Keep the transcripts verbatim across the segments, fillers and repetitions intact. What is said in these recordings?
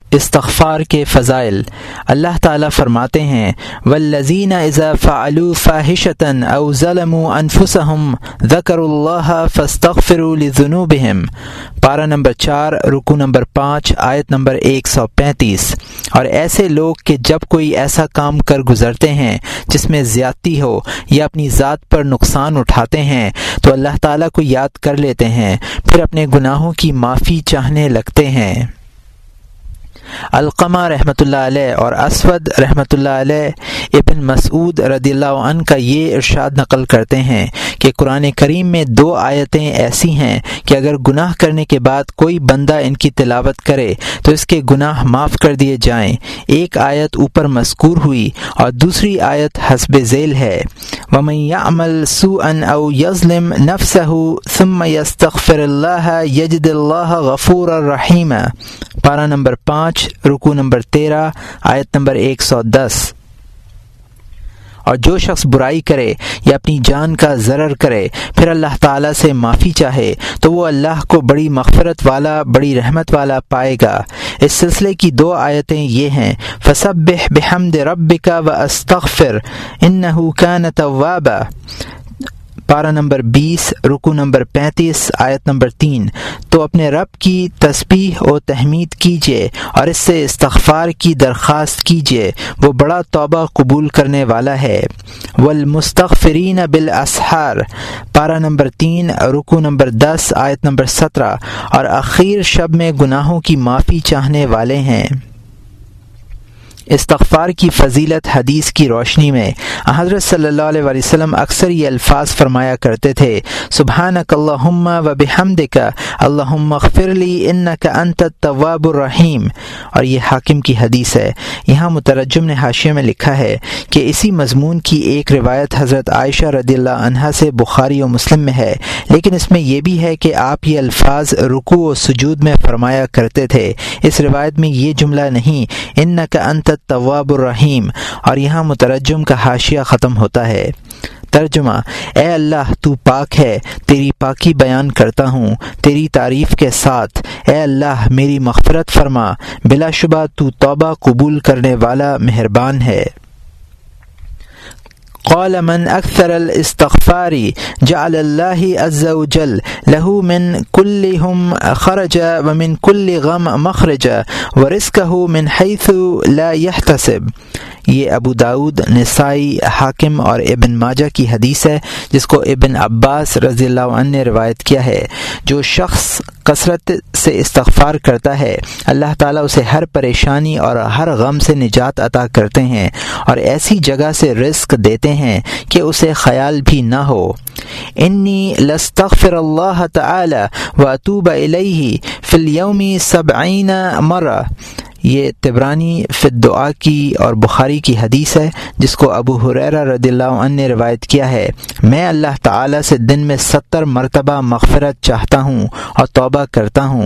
استغفار کے فضائل۔ اللہ تعالیٰ فرماتے ہیں والذین اذا فعلوا فاحشۃ او ظلموا انفسهم ذکروا اللہ فاستغفروا لذنوبہم، پارہ نمبر چار رکوع نمبر پانچ آیت نمبر ایک سو پینتیس۔ اور ایسے لوگ کہ جب کوئی ایسا کام کر گزرتے ہیں جس میں زیادتی ہو یا اپنی ذات پر نقصان اٹھاتے ہیں تو اللہ تعالیٰ کو یاد کر لیتے ہیں، پھر اپنے گناہوں کی معافی چاہنے لگتے ہیں۔ علقمہ رحمۃ اللہ علیہ اور اسود رحمۃ اللہ علیہ ابن مسعود رضی اللہ عنہ کا یہ ارشاد نقل کرتے ہیں کہ قرآن کریم میں دو آیتیں ایسی ہیں کہ اگر گناہ کرنے کے بعد کوئی بندہ ان کی تلاوت کرے تو اس کے گناہ معاف کر دیے جائیں۔ ایک آیت اوپر مذکور ہوئی اور دوسری آیت حسب ذیل ہے، وَمَن يَعْمَلْ سُوءًا أَوْ يَظْلِمْ نَفْسَهُ ثُمَّ يَسْتَغْفِرِ اللَّهَ يَجِدِ اللَّهَ غَفُورًا رَحِيمًا، پارہ نمبر پانچ رکوع نمبر تیرہ آیت نمبر ایک سو دس۔ اور جو شخص برائی کرے یا اپنی جان کا ضرر کرے پھر اللہ تعالیٰ سے معافی چاہے تو وہ اللہ کو بڑی مغفرت والا، بڑی رحمت والا پائے گا۔ اس سلسلے کی دو آیتیں یہ ہیں فسبح بحمد ربک واستغفر انہ کان توابا، پارہ نمبر بیس رکوع نمبر پینتیس آیت نمبر تین۔ تو اپنے رب کی تسبیح و تحمید کیجیے اور اس سے استغفار کی درخواست کیجیے، وہ بڑا توبہ قبول کرنے والا ہے۔ والمستغفرین بالاسحار، پارہ نمبر تین رکوع نمبر دس آیت نمبر سترہ، اور اخیر شب میں گناہوں کی معافی چاہنے والے ہیں۔ استغفار کی فضیلت حدیث کی روشنی میں حضرت صلی اللہ علیہ وآلہ وسلم اکثر یہ الفاظ فرمایا کرتے تھے سبحانک اللہم و بحمدک اللہم اغفر لی انک انت التواب الرحیم، اور یہ حاکم کی حدیث ہے۔ یہاں مترجم نے حاشیے میں لکھا ہے کہ اسی مضمون کی ایک روایت حضرت عائشہ رضی اللہ عنہا سے بخاری و مسلم میں ہے، لیکن اس میں یہ بھی ہے کہ آپ یہ الفاظ رکوع و سجود میں فرمایا کرتے تھے۔ اس روایت میں یہ جملہ نہیں انک انت التواب الرحیم، اور یہاں مترجم کا حاشیہ ختم ہوتا ہے۔ ترجمہ: اے اللہ تو پاک ہے، تیری پاکی بیان کرتا ہوں تیری تعریف کے ساتھ۔ اے اللہ میری مغفرت فرما، بلا شبہ تو توبہ قبول کرنے والا مہربان ہے۔ قال من اکثر الاستغفار جعل اللہ عز وجل له من كل هم خرج ومن كل غم مخرج ورزقه من حيث لا يحتسب، یہ ابو داود، نسائی، حاکم اور ابن ماجہ کی حدیث ہے جس کو ابن عباس رضی اللہ عنہ نے روایت کیا ہے۔ جو شخص کثرت سے استغفار کرتا ہے اللہ تعالیٰ اسے ہر پریشانی اور ہر غم سے نجات عطا کرتے ہیں اور ایسی جگہ سے رزق دیتے ہیں کہ اسے خیال بھی نہ ہو۔ انی لاستغفر اللہ تعالی واتوب الیہ فی الیوم سبعین مرہ، یہ طبرانی فی الدعاء کی اور بخاری کی حدیث ہے جس کو ابو ہریرہ رضی اللہ عنہ نے روایت کیا ہے۔ میں اللہ تعالی سے دن میں ستر مرتبہ مغفرت چاہتا ہوں اور توبہ کرتا ہوں۔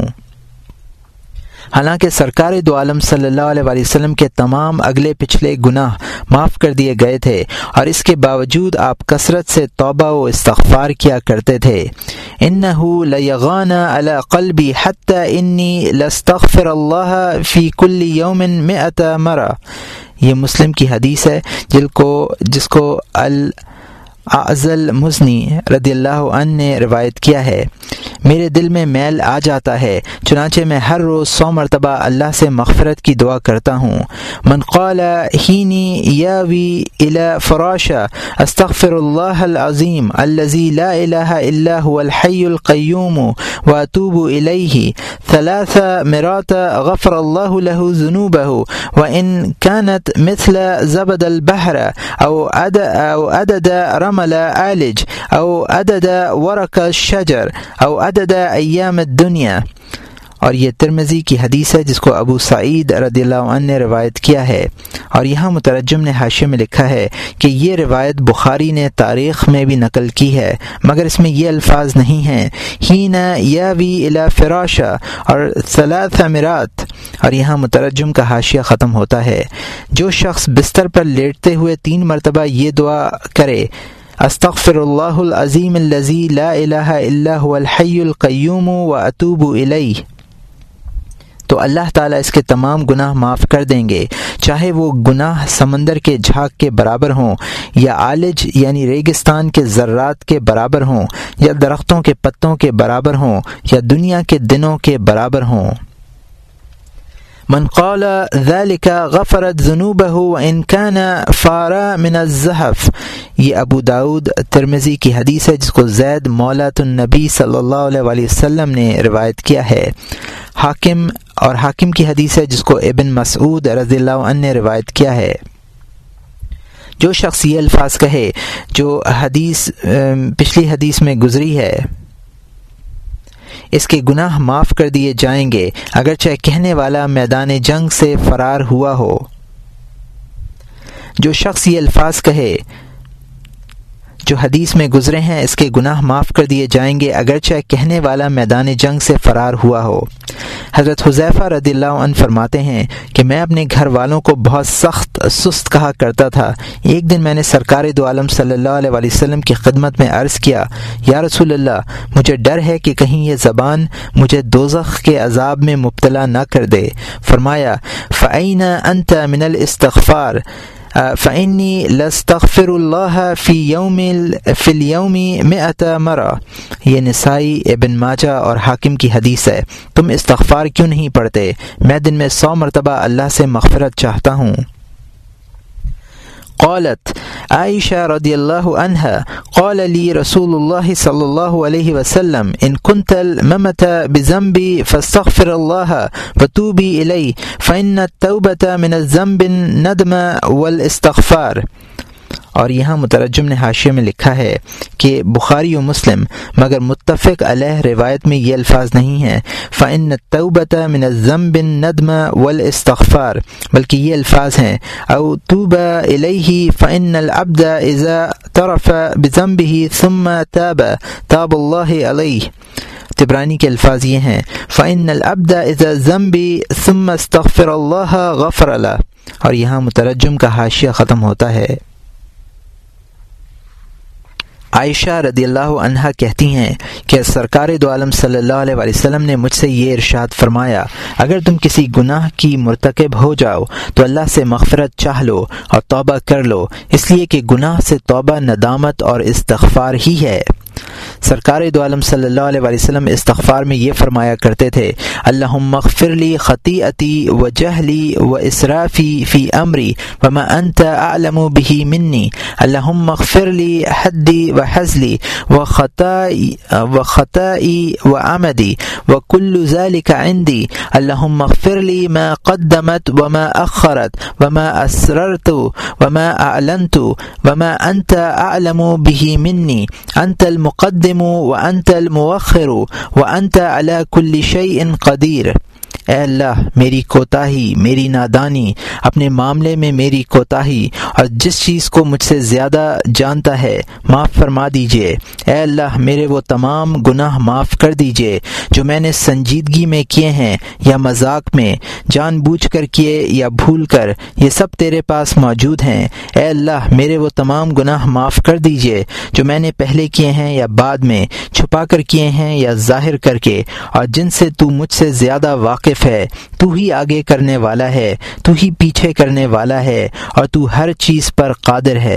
حالانکہ سرکار دو عالم صلی اللہ علیہ وآلہ وسلم کے تمام اگلے پچھلے گناہ معاف کر دیے گئے تھے اور اس کے باوجود آپ کثرت سے توبہ و استغفار کیا کرتے تھے۔ انہ لیغان علی قلبی حتی انی لاستغفر اللہ فی کل یوم مئۃ مرہ، یہ مسلم کی حدیث ہے جل کو جس کو ال اعزل مزنی رضی اللہ عنہ نے روایت کیا ہے۔ میرے دل میں میل آ جاتا ہے چنانچہ میں ہر روز سو مرتبہ اللہ سے مغفرت کی دعا کرتا ہوں۔ من قال حینی یاوی الی فراشا استغفر اللہ العظیم الذی لا الہ الا هو الحی القیوم واتوب الیہ ثلاث مرات غفر اللہ له ذنوبہ وان كانت مثل زبد البحر او عدد رمل آلج او عدد ورق الشجر او عدد ایام الدنیا، اور یہ ترمذی کی حدیث ہے جس کو ابو سعید رضی اللہ عنہ نے روایت کیا ہے۔ اور یہاں مترجم نے حاشیے میں لکھا ہے کہ یہ روایت بخاری نے تاریخ میں بھی نقل کی ہے مگر اس میں یہ الفاظ نہیں ہیں حین یاوی الی فراشا اور ثلاث مرات، اور یہاں مترجم کا حاشیہ ختم ہوتا ہے۔ جو شخص بستر پر لیٹتے ہوئے تین مرتبہ یہ دعا کرے استغفر اللہ العظیم الذی لا الہ الا هو الحی القیوم واتوب الیہ، تو اللہ تعالیٰ اس کے تمام گناہ معاف کر دیں گے، چاہے وہ گناہ سمندر کے جھاگ کے برابر ہوں، یا عالج یعنی ریگستان کے ذرات کے برابر ہوں، یا درختوں کے پتوں کے برابر ہوں، یا دنیا کے دنوں کے برابر ہوں۔ من قال ذلك غفرت ذنوبه وان كان فارا من الزحف، یہ ابو داؤد ترمذی کی حدیث ہے جس کو زید مولات النبی صلی اللہ علیہ وآلہ وسلم نے روایت کیا ہے۔ حاکم اور حاکم کی حدیث ہے جس کو ابن مسعود رضی اللہ عنہ نے روایت کیا ہے۔ جو شخص یہ الفاظ کہے جو حدیث پچھلی حدیث میں گزری ہے، اس کے گناہ معاف کر دیے جائیں گے اگرچہ کہنے والا میدان جنگ سے فرار ہوا ہو۔ جو شخص یہ الفاظ کہے جو حدیث میں گزرے ہیں، اس کے گناہ معاف کر دیے جائیں گے اگرچہ کہنے والا میدان جنگ سے فرار ہوا ہو۔ حضرت حذیفہ رضی اللہ عنہ فرماتے ہیں کہ میں اپنے گھر والوں کو بہت سخت سست کہا کرتا تھا۔ ایک دن میں نے سرکار دو عالم صلی اللہ علیہ وآلہ وسلم کی خدمت میں عرض کیا، یا رسول اللہ، مجھے ڈر ہے کہ کہیں یہ زبان مجھے دوزخ کے عذاب میں مبتلا نہ کر دے۔ فرمایا، فَأَيْنَ أَنْتَ مِنَ الْإِسْتِغْفَارِ فَإِنِّي لَأَسْتَغْفِرُ اللَّهَ فِي يَوْمِ فِي الْيَوْمِ مِئَةَ مَرَّةٍ، یہ نسائی، ابن ماجہ اور حاکم کی حدیث ہے۔ تم استغفار کیوں نہیں پڑھتے؟ میں دن میں سو مرتبہ اللہ سے مغفرت چاہتا ہوں۔ قالت عائشہ رضی اللہ عنہ قال لی رسول اللہ صلی اللہ علیہ وسلم ان كنت الممت بذنبی فاستغفر اللہ وتوبی الی فإن التوبة من الذنب الندم والاستغفار۔ اور یہاں مترجم نے حاشیے میں لکھا ہے کہ بخاری و مسلم مگر متفق علیہ روایت میں یہ الفاظ نہیں ہیں فإن التوبة من الذنب الندم والاستغفار، بلکہ یہ الفاظ ہیں او توب الیہ فإن العبد اذا اعترف بذنبه ثم تاب تاب اللہ علیہ۔ طبرانی کے الفاظ یہ ہیں فإن العبد اذا ذنب ثم استغفر اللہ غفر له، اور یہاں مترجم کا حاشیہ ختم ہوتا ہے۔ عائشہ رضی اللہ عنہا کہتی ہیں کہ سرکار دو عالم صلی اللہ علیہ وآلہ وسلم نے مجھ سے یہ ارشاد فرمایا، اگر تم کسی گناہ کی مرتکب ہو جاؤ تو اللہ سے مغفرت چاہ لو اور توبہ کر لو، اس لیے کہ گناہ سے توبہ ندامت اور استغفار ہی ہے۔ سرکار دو عالم صلی اللہ علیہ وآلہ وسلم استغفار میں یہ فرمایا کرتے تھے، اللہم اغفر لی خطیئتی و جہلی و اسرافی فی امری وما انت اعلم بہ منی، اللہم اغفر لی حدی و حزلی و خطائی و خطائی و عمدی و کل ذالک عندی، اللہم اغفر لی ما قدمت وما اخرت وما اسررت وما اعلنت وما انت اعلم بہ منی، انت المقدم وانت المؤخر وانت على كل شيء قدیر۔ اے اللہ، میری کوتاہی، میری نادانی، اپنے معاملے میں میری کوتاہی اور جس چیز کو مجھ سے زیادہ جانتا ہے معاف فرما دیجئے۔ اے اللہ، میرے وہ تمام گناہ معاف کر دیجئے جو میں نے سنجیدگی میں کیے ہیں یا مذاق میں، جان بوجھ کر کیے یا بھول کر، یہ سب تیرے پاس موجود ہیں۔ اے اللہ، میرے وہ تمام گناہ معاف کر دیجئے جو میں نے پہلے کیے ہیں یا بعد میں، چھپا کر کیے ہیں یا ظاہر کر کے، اور جن سے تو مجھ سے زیادہ واقف ہے۔ تو ہی آگے کرنے والا ہے، تو ہی پیچھے کرنے والا ہے، اور تو ہر چیز پر قادر ہے۔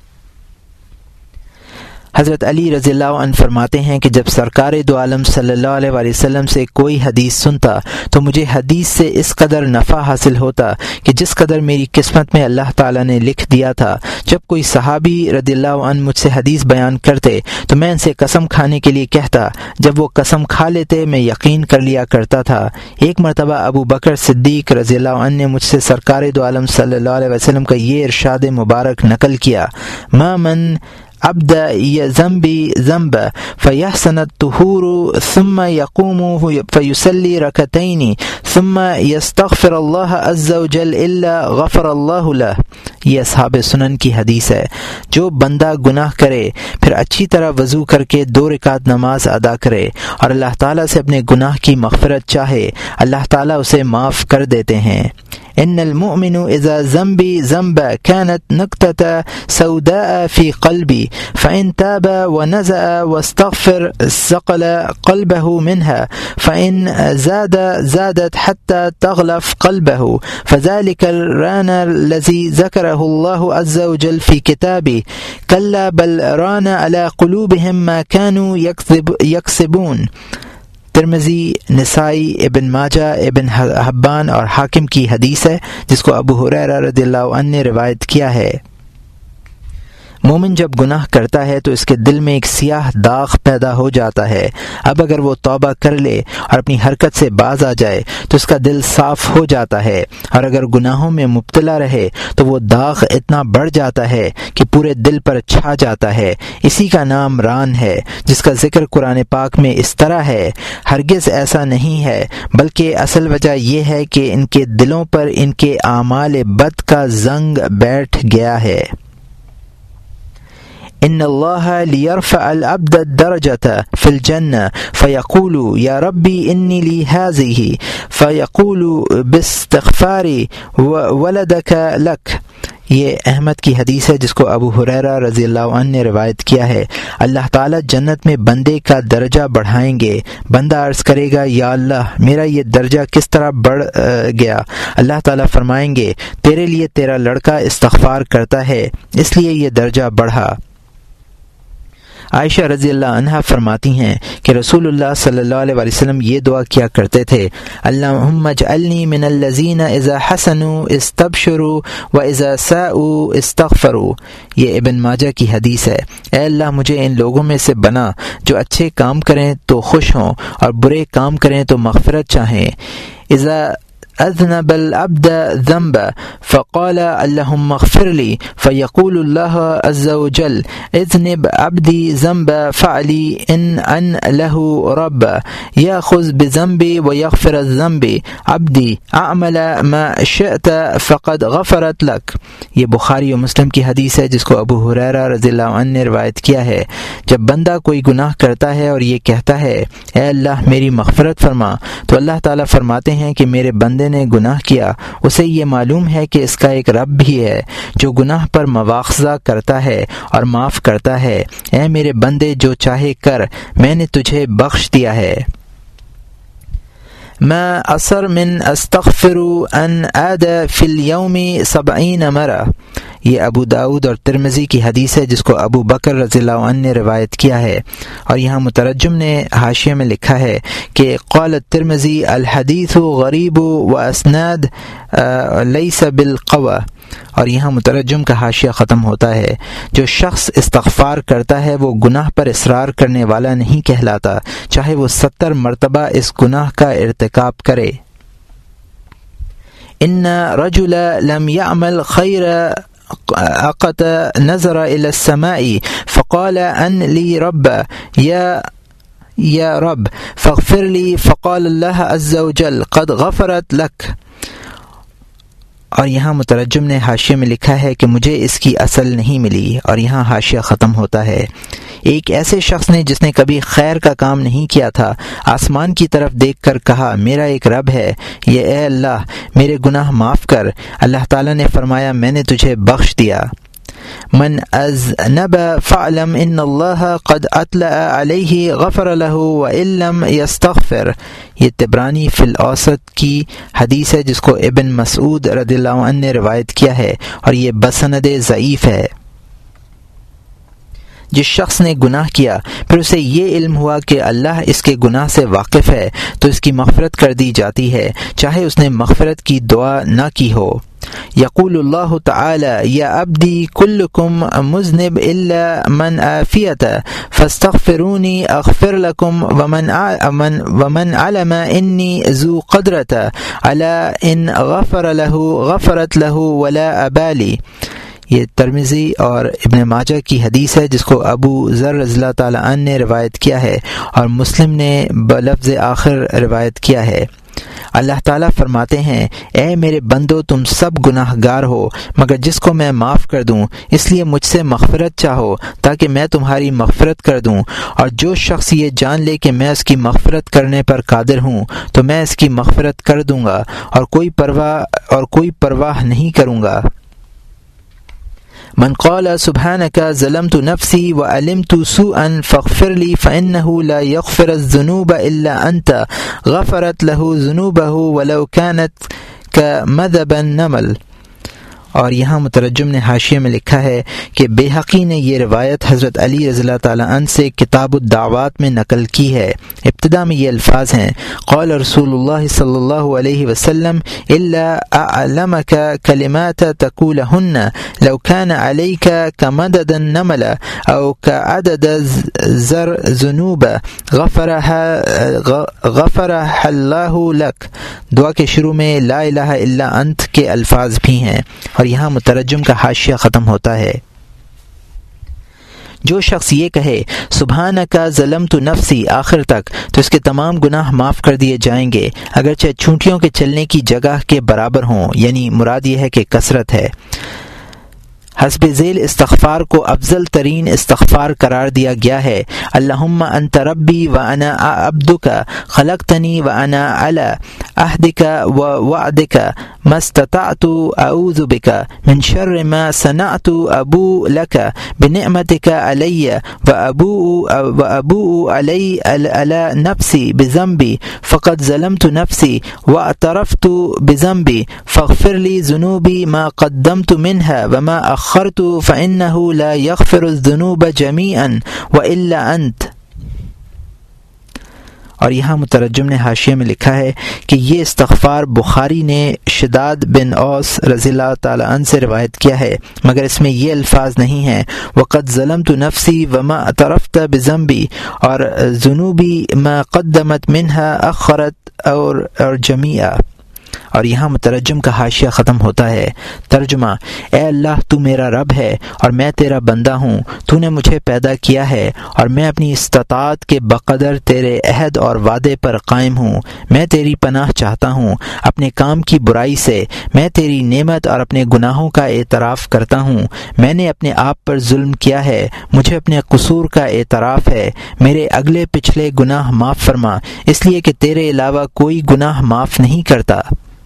حضرت علی رضی اللہ عنہ فرماتے ہیں کہ جب سرکار دو عالم صلی اللہ علیہ وآلہ وسلم سے کوئی حدیث سنتا تو مجھے حدیث سے اس قدر نفع حاصل ہوتا کہ جس قدر میری قسمت میں اللہ تعالیٰ نے لکھ دیا تھا۔ جب کوئی صحابی رضی اللہ عنہ مجھ سے حدیث بیان کرتے تو میں ان سے قسم کھانے کے لیے کہتا، جب وہ قسم کھا لیتے میں یقین کر لیا کرتا تھا۔ ایک مرتبہ ابو بکر صدیق رضی اللہ عنہ نے مجھ سے سرکار دو عالم صلی اللہ علیہ وسلم کا یہ ارشاد مبارک نقل کیا، ما من ابدا ذنبی ذنب فیحسن الطہور ثم یقوم فیصلی رکعتین ثم یستغفر اللہ عز وجل الا غفر اللہ لہ۔ یہ اصحاب سنن کی حدیث ہے۔ جو بندہ گناہ کرے پھر اچھی طرح وضو کر کے دو رکعت نماز ادا کرے اور اللہ تعالیٰ سے اپنے گناہ کی مغفرت چاہے، اللہ تعالیٰ اسے معاف کر دیتے ہیں۔ إن المؤمن إذا ذنبي ذنب كانت نكتة سوداء في قلبي فإن تاب ونزأ واستغفر سقل قلبه منها فإن زاد زادت حتى تغلف قلبه فذلك الران الذي ذكره الله عز وجل في كتابه كلا بل ران على قلوبهم ما كانوا يكذب يكسبون۔ ترمذی، نسائی، ابن ماجہ، ابن حبان اور حاکم کی حدیث ہے جس کو ابو ہریرہ رضی اللہ عنہ نے روایت کیا ہے۔ مومن جب گناہ کرتا ہے تو اس کے دل میں ایک سیاہ داغ پیدا ہو جاتا ہے۔ اب اگر وہ توبہ کر لے اور اپنی حرکت سے باز آ جائے تو اس کا دل صاف ہو جاتا ہے، اور اگر گناہوں میں مبتلا رہے تو وہ داغ اتنا بڑھ جاتا ہے کہ پورے دل پر چھا جاتا ہے۔ اسی کا نام ران ہے، جس کا ذکر قرآن پاک میں اس طرح ہے۔ ہرگز ایسا نہیں ہے، بلکہ اصل وجہ یہ ہے کہ ان کے دلوں پر ان کے اعمال بد کا زنگ بیٹھ گیا ہے۔ ان اللہ لیرفع العبد الدرجة في الجنة فيقول یا ربی انی لی هذه فيقول باستغفاری ولدک لک۔ یہ احمد کی حدیث ہے جس کو ابو ہریرہ رضی اللہ عنہ نے روایت کیا ہے۔ اللہ تعالیٰ جنت میں بندے کا درجہ بڑھائیں گے۔ بندہ عرض کرے گا یا اللہ میرا یہ درجہ کس طرح بڑھ گیا؟ اللہ تعالیٰ فرمائیں گے تیرے لیے تیرا لڑکا استغفار کرتا ہے اس لیے یہ درجہ بڑھا۔ عائشہ رضی اللہ عنہا فرماتی ہیں کہ رسول اللہ صلی اللہ علیہ وسلم یہ دعا کیا کرتے تھے، اللہم اجعلنی من الذین اذا حسنوا استبشروا واذا ساءوا استغفروا۔ یہ ابن ماجہ کی حدیث ہے۔ اے اللہ مجھے ان لوگوں میں سے بنا جو اچھے کام کریں تو خوش ہوں اور برے کام کریں تو مغفرت چاہیں۔ اذا اذنب العبد ذنب فقال اللهم اغفر لي فيقول الله عز وجل اذنب عبدي ذنب فعلي ان ان له رب ياخذ بذنبي ويغفر الذنب عبدي اعمل ما شئت فقد غفرت لك۔ یہ بخاری و مسلم کی حدیث ہے جس کو ابو ہریرہ رضی اللہ عنہ نے روایت کیا ہے۔ جب بندہ کوئی گناہ کرتا ہے اور یہ کہتا ہے اے اللہ میری مغفرت فرما، تو اللہ تعالیٰ فرماتے ہیں کہ میرے بندے نے گناہ کیا، اسے یہ معلوم ہے کہ اس کا ایک رب بھی ہے جو گناہ پر مواخذہ کرتا ہے اور معاف کرتا ہے۔ اے میرے بندے جو چاہے کر، میں نے تجھے بخش دیا ہے۔ ما اثر من استغفر ان عاد فی اليوم سبعین مرہ۔ یہ ابو داود اور ترمذی کی حدیث ہے جس کو ابو بکر رضی اللہ عنہ نے روایت کیا ہے، اور یہاں مترجم نے حاشیے میں لکھا ہے کہ قال الترمذی الحدیث غریب و اسناد لیس بالقوی، اور یہاں مترجم کا حاشیہ ختم ہوتا ہے۔ جو شخص استغفار کرتا ہے وہ گناہ پر اصرار کرنے والا نہیں کہلاتا، چاہے وہ ستر مرتبہ اس گناہ کا ارتکاب کرے۔ ان رجل لم يعمل خیر عقد نظر الى السماء فقال ان لي رب يا يا رب فاغفر لي فقال الله عز وجل قد غفرت لك۔ اور یہاں مترجم نے حاشیے میں لکھا ہے کہ مجھے اس کی اصل نہیں ملی، اور یہاں حاشیہ ختم ہوتا ہے۔ ایک ایسے شخص نے جس نے کبھی خیر کا کام نہیں کیا تھا آسمان کی طرف دیکھ کر کہا میرا ایک رب ہے، یہ اے اللہ میرے گناہ معاف کر۔ اللہ تعالیٰ نے فرمایا میں نے تجھے بخش دیا۔ من اذنب فاعلم ان اللہ قد اطلع علیہ غفر له وان لم یستغفر۔ یہ طبرانی فی الاوسط کی حدیث ہے جس کو ابن مسعود رضی اللہ عنہ نے روایت کیا ہے، اور یہ بسند ضعیف ہے۔ جس شخص نے گناہ کیا پھر اسے یہ علم ہوا کہ اللہ اس کے گناہ سے واقف ہے تو اس کی مغفرت کر دی جاتی ہے، چاہے اس نے مغفرت کی دعا نہ کی ہو۔ یقول اللہ تعالی یا عبدی کلکم مذنب الا من عافیت فاستغفرونی اغفر لکم ومن ومن علم انی ذو قدرت علی ان غفر له غفرت له ولا ابالی۔ یہ ترمذی اور ابن ماجہ کی حدیث ہے جس کو ابو ذر رضی اللہ تعالی عنہ نے روایت کیا ہے اور مسلم نے بلفظ آخر روایت کیا ہے۔ اللہ تعالیٰ فرماتے ہیں، اے میرے بندو تم سب گناہ گار ہو مگر جس کو میں معاف کر دوں، اس لیے مجھ سے مغفرت چاہو تاکہ میں تمہاری مغفرت کر دوں، اور جو شخص یہ جان لے کہ میں اس کی مغفرت کرنے پر قادر ہوں تو میں اس کی مغفرت کر دوں گا اور کوئی پرواہ اور کوئی پرواہ نہیں کروں گا۔ من قال سبحانك ظلمت نفسي وعلمت سوءا فاغفر لي فإنه لا يغفر الذنوب إلا أنت غفرت له ذنوبه ولو كانت كمذب النمل۔ اور یہاں مترجم نے حاشیے میں لکھا ہے کہ بیہقی نے یہ روایت حضرت علی رضی اللہ تعالیٰ عنہ سے کتاب الدعوات میں نقل کی ہے۔ ابتدا میں یہ الفاظ ہیں، قال رسول اللہ صلی اللہ علیہ وسلم الا اعلمك کلمات تقولهن لو كان عليك كمدد النمل او كعدد زر ذنوب غفرها غفرها اللہ لك۔ دعا کے شروع میں لا الہ الا انت کے الفاظ بھی ہیں، اور یہاں مترجم کا حاشیہ ختم ہوتا ہے۔ جو شخص یہ کہے سبحانک ظلمت نفسی آخر تک تو اس کے تمام گناہ معاف کر دیے جائیں گے، اگرچہ چونٹیوں کے چلنے کی جگہ کے برابر ہوں، یعنی مراد یہ ہے کہ کثرت ہے۔ حسب ذیل استغفار کو افضل ترین استغفار قرار دیا گیا ہے۔ اللہم انت ربی وانا عبدک خلقتنی وانا علی عہدک ووعدک ما استطعت اعوذ بک من شر ما صنعت ابوء لک بنعمتک علی وابوء وابوء علی علی نفسی بذنبی فقد ظلمت نفسی واعترفت بذنبی فاغفر لی ذنوبی ما قدمت منها وما اخرت فإنه لا يغفر الذنوب جميعا وإلا انت۔ اور یہاں مترجم نے حاشیے میں لکھا ہے کہ یہ استغفار بخاری نے شداد بن اوس رضی اللہ تعالی عنہ سے روایت کیا ہے، مگر اس میں یہ الفاظ نہیں ہیں وقد ظلمت نفسی وما اعترفت بذنبی اور ذنوبی ما قدمت منها اخرت اور اور جمیعا۔ اور یہاں مترجم کا حاشیہ ختم ہوتا ہے۔ ترجمہ، اے اللہ تو میرا رب ہے اور میں تیرا بندہ ہوں، تو نے مجھے پیدا کیا ہے اور میں اپنی استطاعت کے بقدر تیرے عہد اور وعدے پر قائم ہوں۔ میں تیری پناہ چاہتا ہوں اپنے کام کی برائی سے، میں تیری نعمت اور اپنے گناہوں کا اعتراف کرتا ہوں۔ میں نے اپنے آپ پر ظلم کیا ہے، مجھے اپنے قصور کا اعتراف ہے، میرے اگلے پچھلے گناہ معاف فرما، اس لیے کہ تیرے علاوہ کوئی گناہ معاف نہیں کرتا۔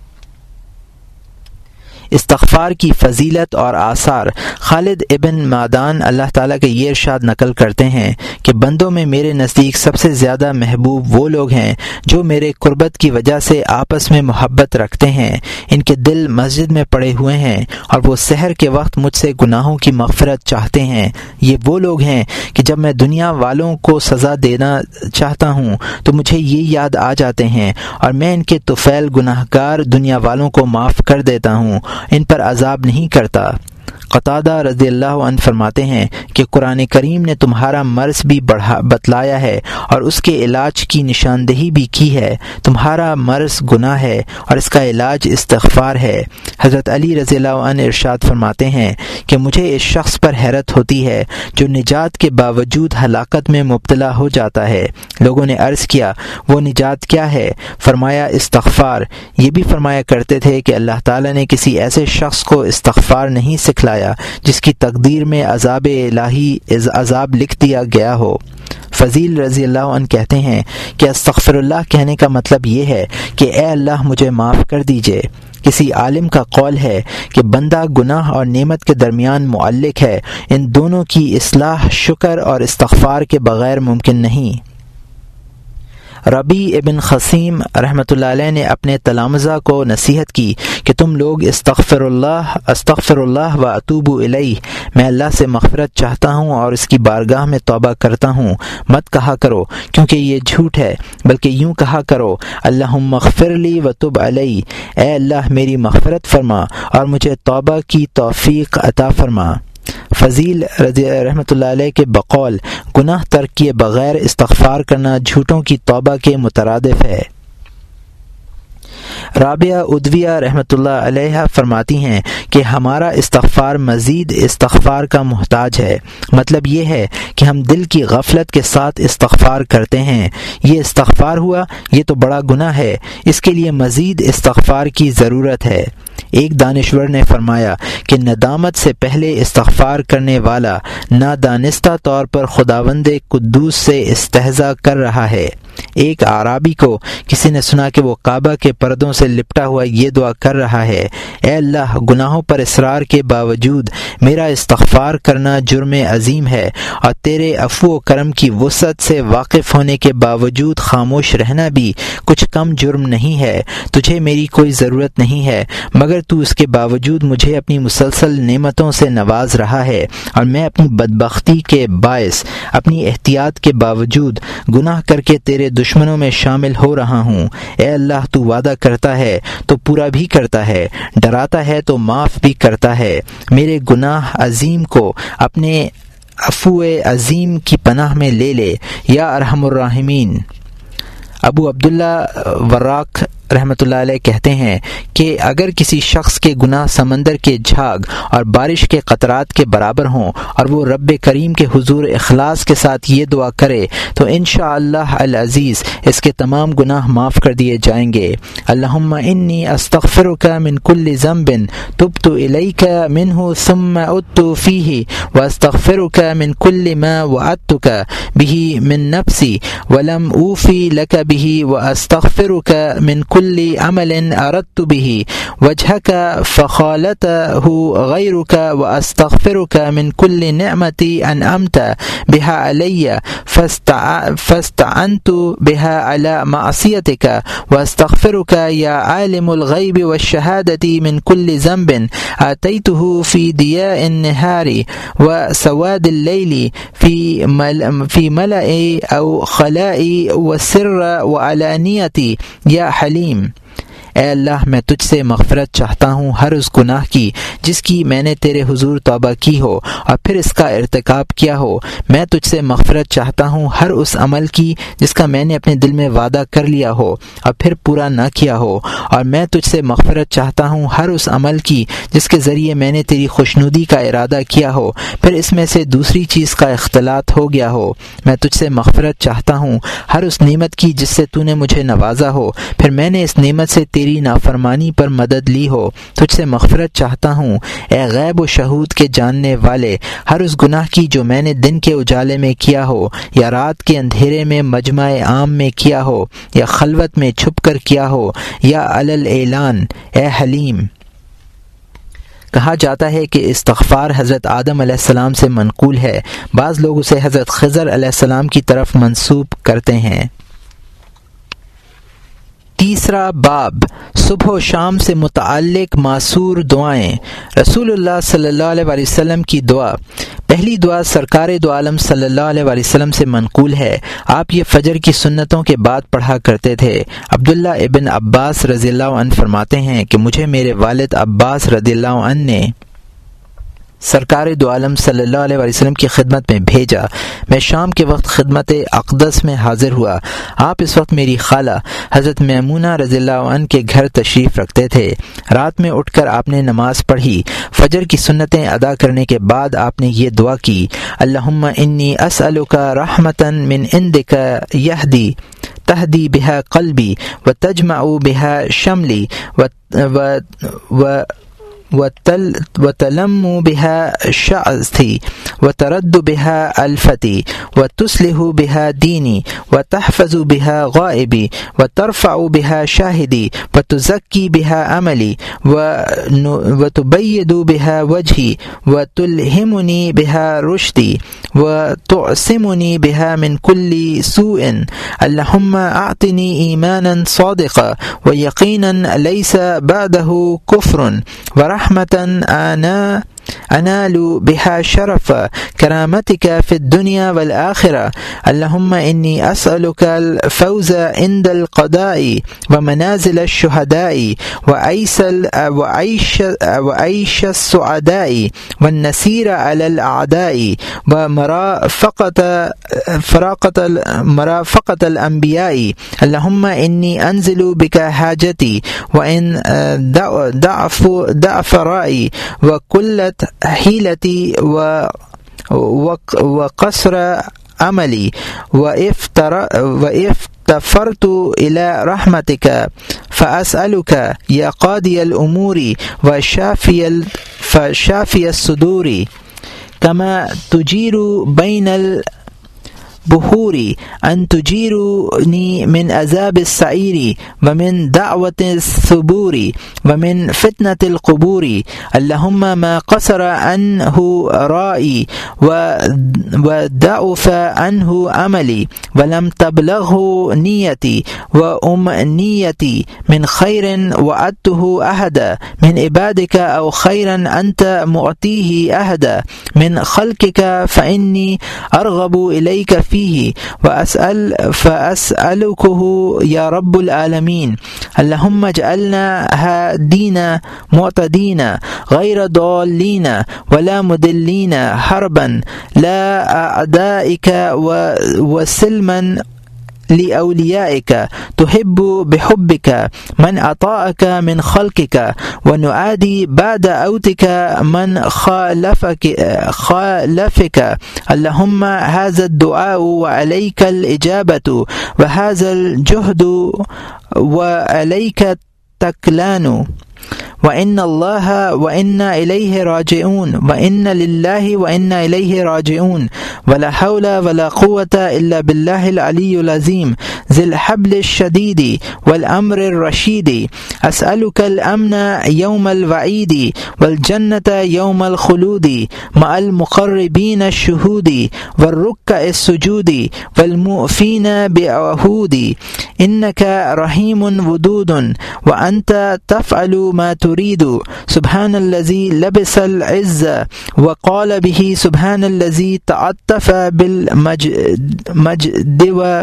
استغفار کی فضیلت اور آثار۔ خالد ابن معدان اللہ تعالیٰ کے یہ ارشاد نقل کرتے ہیں کہ بندوں میں میرے نزدیک سب سے زیادہ محبوب وہ لوگ ہیں جو میرے قربت کی وجہ سے آپس میں محبت رکھتے ہیں، ان کے دل مسجد میں پڑے ہوئے ہیں اور وہ سحر کے وقت مجھ سے گناہوں کی مغفرت چاہتے ہیں۔ یہ وہ لوگ ہیں کہ جب میں دنیا والوں کو سزا دینا چاہتا ہوں تو مجھے یہ یاد آ جاتے ہیں اور میں ان کے طفیل گناہ گار دنیا والوں کو معاف کر دیتا ہوں، ان پر عذاب نہیں کرتا۔ قتادہ رضی اللہ عنہ فرماتے ہیں کہ قرآن کریم نے تمہارا مرض بھی بڑھا بتلایا ہے اور اس کے علاج کی نشاندہی بھی کی ہے۔ تمہارا مرض گناہ ہے اور اس کا علاج استغفار ہے۔ حضرت علی رضی اللہ عنہ ارشاد فرماتے ہیں کہ مجھے اس شخص پر حیرت ہوتی ہے جو نجات کے باوجود ہلاکت میں مبتلا ہو جاتا ہے۔ لوگوں نے عرض کیا وہ نجات کیا ہے؟ فرمایا استغفار۔ یہ بھی فرمایا کرتے تھے کہ اللہ تعالیٰ نے کسی ایسے شخص کو استغفار نہیں سکھلایا جس کی تقدیر میں عذاب الہی عذاب لکھ دیا گیا ہو۔ فضیل رضی اللہ عنہ کہتے ہیں کہ استغفر اللہ کہنے کا مطلب یہ ہے کہ اے اللہ مجھے معاف کر دیجئے۔ کسی عالم کا قول ہے کہ بندہ گناہ اور نعمت کے درمیان معلق ہے، ان دونوں کی اصلاح شکر اور استغفار کے بغیر ممکن نہیں۔ ربی ابن خصیم رحمۃ اللہ علیہ نے اپنے تلامذہ کو نصیحت کی کہ تم لوگ استغفر اللہ استغفر اللہ و اتوب الیہ، میں اللہ سے مغفرت چاہتا ہوں اور اس کی بارگاہ میں توبہ کرتا ہوں، مت کہا کرو کیونکہ یہ جھوٹ ہے، بلکہ یوں کہا کرو اللہم اغفر لی و تب علی، اے اللہ میری مغفرت فرما اور مجھے توبہ کی توفیق عطا فرما۔ فضیل رضی رحمۃ اللہ علیہ کے بقول گناہ ترک کیے بغیر استغفار کرنا جھوٹوں کی توبہ کے مترادف ہے۔ رابعہ ادویہ رحمۃ اللہ علیہ فرماتی ہیں کہ ہمارا استغفار مزید استغفار کا محتاج ہے۔ مطلب یہ ہے کہ ہم دل کی غفلت کے ساتھ استغفار کرتے ہیں۔ یہ استغفار ہوا، یہ تو بڑا گناہ ہے، اس کے لیے مزید استغفار کی ضرورت ہے۔ ایک دانشور نے فرمایا کہ ندامت سے پہلے استغفار کرنے والا نادانستہ طور پر خداوند قدوس سے استہزاء کر رہا ہے۔ ایک اعرابی کو کسی نے سنا کہ وہ کعبہ کے پردوں سے لپٹا ہوا یہ دعا کر رہا ہے: اے اللہ، گناہوں پر اصرار کے باوجود میرا استغفار کرنا جرم عظیم ہے، اور تیرے عفو و کرم کی وسعت سے واقف ہونے کے باوجود خاموش رہنا بھی کچھ کم جرم نہیں ہے۔ تجھے میری کوئی ضرورت نہیں ہے، مگر تو اس کے باوجود مجھے اپنی مسلسل نعمتوں سے نواز رہا ہے، اور میں اپنی بدبختی کے باعث اپنی احتیاط کے باوجود گناہ کر کے تیرے دشمنوں میں شامل ہو رہا ہوں۔ اے اللہ، تو وعدہ کرتا ہے تو پورا بھی کرتا ہے، ڈراتا ہے تو معاف بھی کرتا ہے۔ میرے گناہ عظیم کو اپنے عفو عظیم کی پناہ میں لے لے یا ارحم الراحمین۔ ابو عبداللہ وراق رحمۃ اللہ علیہ کہتے ہیں کہ اگر کسی شخص کے گناہ سمندر کے جھاگ اور بارش کے قطرات کے برابر ہوں، اور وہ رب کریم کے حضور اخلاص کے ساتھ یہ دعا کرے، تو انشاءاللہ العزیز اس کے تمام گناہ معاف کر دیے جائیں گے۔ اللہم انی استغفرک من کل ذنب تبت الیک منہ ثم عدت فیہ، واستغفرک من کل ما وعدتک بہ من نفسی ولم اوفی لک بہ، واستغفرک من كل عمل أردت به وجهك فخالته غيرك، وأستغفرك من كل نعمة أنعمت بها علي فاستعنت بها على معصيتك، وأستغفرك يا عالم الغيب والشهادة من كل ذنب آتيته في ضياء النهار وسواد الليل في مل في ملأ أو خلاء وسر وعلانية يا حلیم۔ اے اللہ، میں تجھ سے مغفرت چاہتا ہوں ہر اس گناہ کی جس کی میں نے تیرے حضور توبہ کی ہو اور پھر اس کا ارتکاب کیا ہو۔ میں تجھ سے مغفرت چاہتا ہوں ہر اس عمل کی جس کا میں نے اپنے دل میں وعدہ کر لیا ہو اور پھر پورا نہ کیا ہو، اور میں تجھ سے مغفرت چاہتا ہوں ہر اس عمل کی جس کے ذریعے میں نے تیری خوشنودی کا ارادہ کیا ہو، پھر اس میں سے دوسری چیز کا اختلاط ہو گیا ہو۔ میں تجھ سے مغفرت چاہتا ہوں ہر اس نعمت کی جس سے تو نے مجھے نوازا ہو، پھر میں نے اس نعمت سے تیری نافرمانی پر مدد لی ہو۔ تجھ سے مغفرت چاہتا ہوں اے غیب و شہود کے جاننے والے ہر اس گناہ کی جو میں نے دن کے اجالے میں کیا ہو، یا رات کے اندھیرے میں مجمع عام میں کیا ہو، یا خلوت میں چھپ کر کیا ہو، یا علل اعلان۔ اے حلیم۔ کہا جاتا ہے کہ استغفار حضرت آدم علیہ السلام سے منقول ہے، بعض لوگ اسے حضرت خضر علیہ السلام کی طرف منسوب کرتے ہیں۔ تیسرا باب، صبح و شام سے متعلق معصور دعائیں۔ رسول اللہ صلی اللہ علیہ وآلہ وسلم کی دعا۔ پہلی دعا سرکار دو عالم صلی اللہ علیہ وآلہ وسلم سے منقول ہے۔ آپ یہ فجر کی سنتوں کے بعد پڑھا کرتے تھے۔ عبداللہ ابن عباس رضی اللہ عنہ فرماتے ہیں کہ مجھے میرے والد عباس رضی اللہ عنہ نے سرکار دو عالم صلی اللہ علیہ وآلہ وسلم کی خدمت میں بھیجا۔ میں شام کے وقت خدمت اقدس میں حاضر ہوا۔ آپ اس وقت میری خالہ حضرت میمونہ رضی اللہ عنہ کے گھر تشریف رکھتے تھے۔ رات میں اٹھ کر آپ نے نماز پڑھی۔ فجر کی سنتیں ادا کرنے کے بعد آپ نے یہ دعا کی: اللہم انی اسألک رحمتا من عندک یہدی تہدی بہا قلبی وتجمع بہا شملی و وتل وتلم بها شعثي وترد بها الفتي وتصلح بها ديني وتحفظ بها غائبي وترفع بها شاهدي وتزكي بها عملي وتبيض بها وجهي وتلهمني بها رشدي وتعصمني بها من كل سوء. اللهم أعطني إيمانا صادقا ويقينا ليس بعده كفر ورحمة آناء أنال بها شرف كرامتك في الدنيا والآخرة. اللهم إني أسألك الفوز عند القضاء ومنازل الشهداء وعيش وعيش وعيش السعداء والنصير على الأعداء ومرافقة فراقة مرافقة الأنبياء. اللهم إني أنزل بك حاجتي وإن ضعف ضعف رأيي وقلت حيلتي وقصر عملي وإفتر وإفتفرت إلى رحمتك، فأسألك يا قاضي الأمور وشافي فشافي الصدور كما تجير بين ال بحوري أن تجيرني من عذاب السعير ومن دعوة الثبور ومن فتنة القبور. اللهم ما قصر عنه رائي وضعف عنه عملي ولم تبلغه نيتي وأمنيتي من خير وعدته أحدا من عبادك أو خيرا أنت معطيه أحدا من خلقك فإني أرغب إليك فيه وأسأل فأسألكه يا رب العالمين. اللهم اجعلنا هادين معتدين غير ضالين ولا مضلين حربا لا أعدائك وسلما لأوليائك تحب بحبك من أطاعك من خلقك ونعادي بعد أوتك من خالفك خالفك. اللهم هذا الدعاء وعليك الإجابة وهذا الجهد وعليك التكلان وإن الله وإنا إليه راجعون وإن لله وإنا إليه راجعون ولا حول ولا قوة إلا بالله العلي العظيم ذي الحبل الشديد والأمر الرشيد. أسألك الأمن يوم الوعيد والجنة يوم الخلود مع المقربين الشهود والركع السجود والمؤفين بعهود. إنك رحيم ودود وأنت تفعل ما تريد. سبحان الذي لبس العزة وقال به سبحان الذي تعطف بالمجد و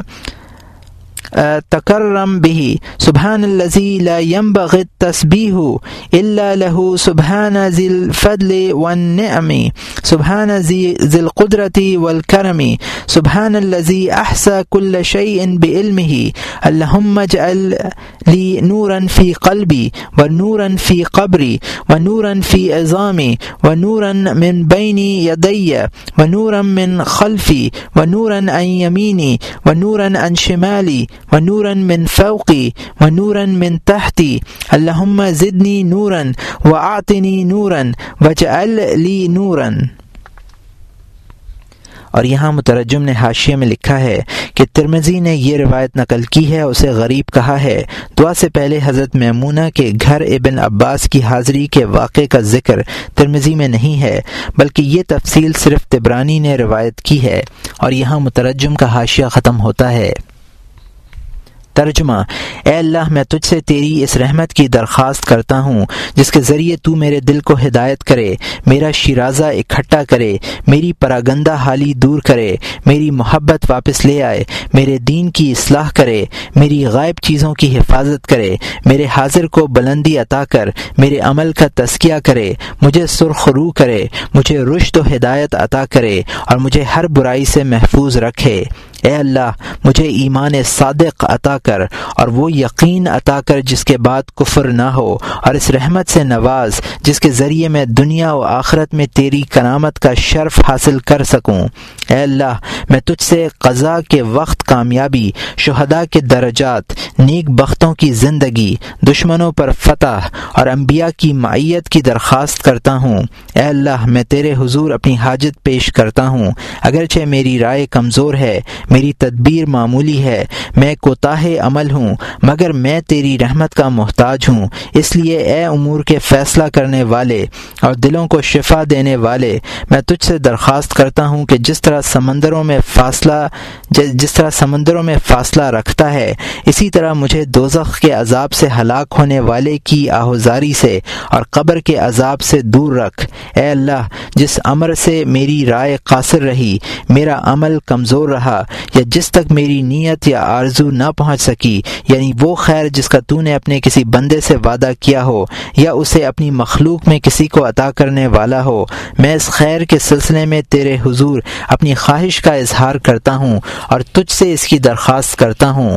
تكرم به. سبحان الذي لا ينبغي التسبيح إلا له سبحان ذي الفضل والنعم سبحان ذي القدرة والكرم سبحان الذي أحصى كل شيء بعلمه. اللهم اجعل لي نورا في قلبي ونورا في قبري ونورا في عظامي ونورا من بين يدي ونورا من خلفي ونورا عن يميني ونورا عن شمالي ونورا من فوقي ونورا من تحتي. اللهم زدني نورا وأعطني نورا واجعل لي نورا. اور یہاں مترجم نے حاشیے میں لکھا ہے کہ ترمذی نے یہ روایت نقل کی ہے، اسے غریب کہا ہے۔ دعا سے پہلے حضرت میمونہ کے گھر ابن عباس کی حاضری کے واقعے کا ذکر ترمذی میں نہیں ہے، بلکہ یہ تفصیل صرف طبرانی نے روایت کی ہے۔ اور یہاں مترجم کا حاشیہ ختم ہوتا ہے۔ ترجمہ: اے اللہ، میں تجھ سے تیری اس رحمت کی درخواست کرتا ہوں جس کے ذریعے تو میرے دل کو ہدایت کرے، میرا شیرازہ اکٹھا کرے، میری پراگندہ حالی دور کرے، میری محبت واپس لے آئے، میرے دین کی اصلاح کرے، میری غائب چیزوں کی حفاظت کرے، میرے حاضر کو بلندی عطا کر، میرے عمل کا تزکیہ کرے، مجھے سرخ رو کرے، مجھے رشد و ہدایت عطا کرے اور مجھے ہر برائی سے محفوظ رکھے۔ اے اللہ، مجھے ایمان صادق عطا کر اور وہ یقین عطا کر جس کے بعد کفر نہ ہو، اور اس رحمت سے نواز جس کے ذریعے میں دنیا و آخرت میں تیری کرامت کا شرف حاصل کر سکوں۔ اے اللہ، میں تجھ سے قضاء کے وقت کامیابی، شہداء کے درجات، نیک بختوں کی زندگی، دشمنوں پر فتح اور انبیاء کی معیت کی درخواست کرتا ہوں۔ اے اللہ، میں تیرے حضور اپنی حاجت پیش کرتا ہوں، اگرچہ میری رائے کمزور ہے، میری تدبیر معمولی ہے، میں کوتاہ عمل ہوں، مگر میں تیری رحمت کا محتاج ہوں۔ اس لیے اے امور کے فیصلہ کرنے والے اور دلوں کو شفا دینے والے، میں تجھ سے درخواست کرتا ہوں کہ جس طرح سمندروں میں فاصلہ جس طرح سمندروں میں فاصلہ رکھتا ہے، اسی طرح مجھے دوزخ کے عذاب سے ہلاک ہونے والے کی آہوزاری سے اور قبر کے عذاب سے دور رکھ۔ اے اللہ، جس امر سے میری رائے قاصر رہی، میرا عمل کمزور رہا، یا جس تک میری نیت یا آرزو نہ پہنچ سکی، یعنی وہ خیر جس کا تو نے اپنے کسی بندے سے وعدہ کیا ہو یا اسے اپنی مخلوق میں کسی کو عطا کرنے والا ہو، میں اس خیر کے سلسلے میں تیرے حضور اپنی خواہش کا اظہار کرتا ہوں اور تجھ سے اس کی درخواست کرتا ہوں۔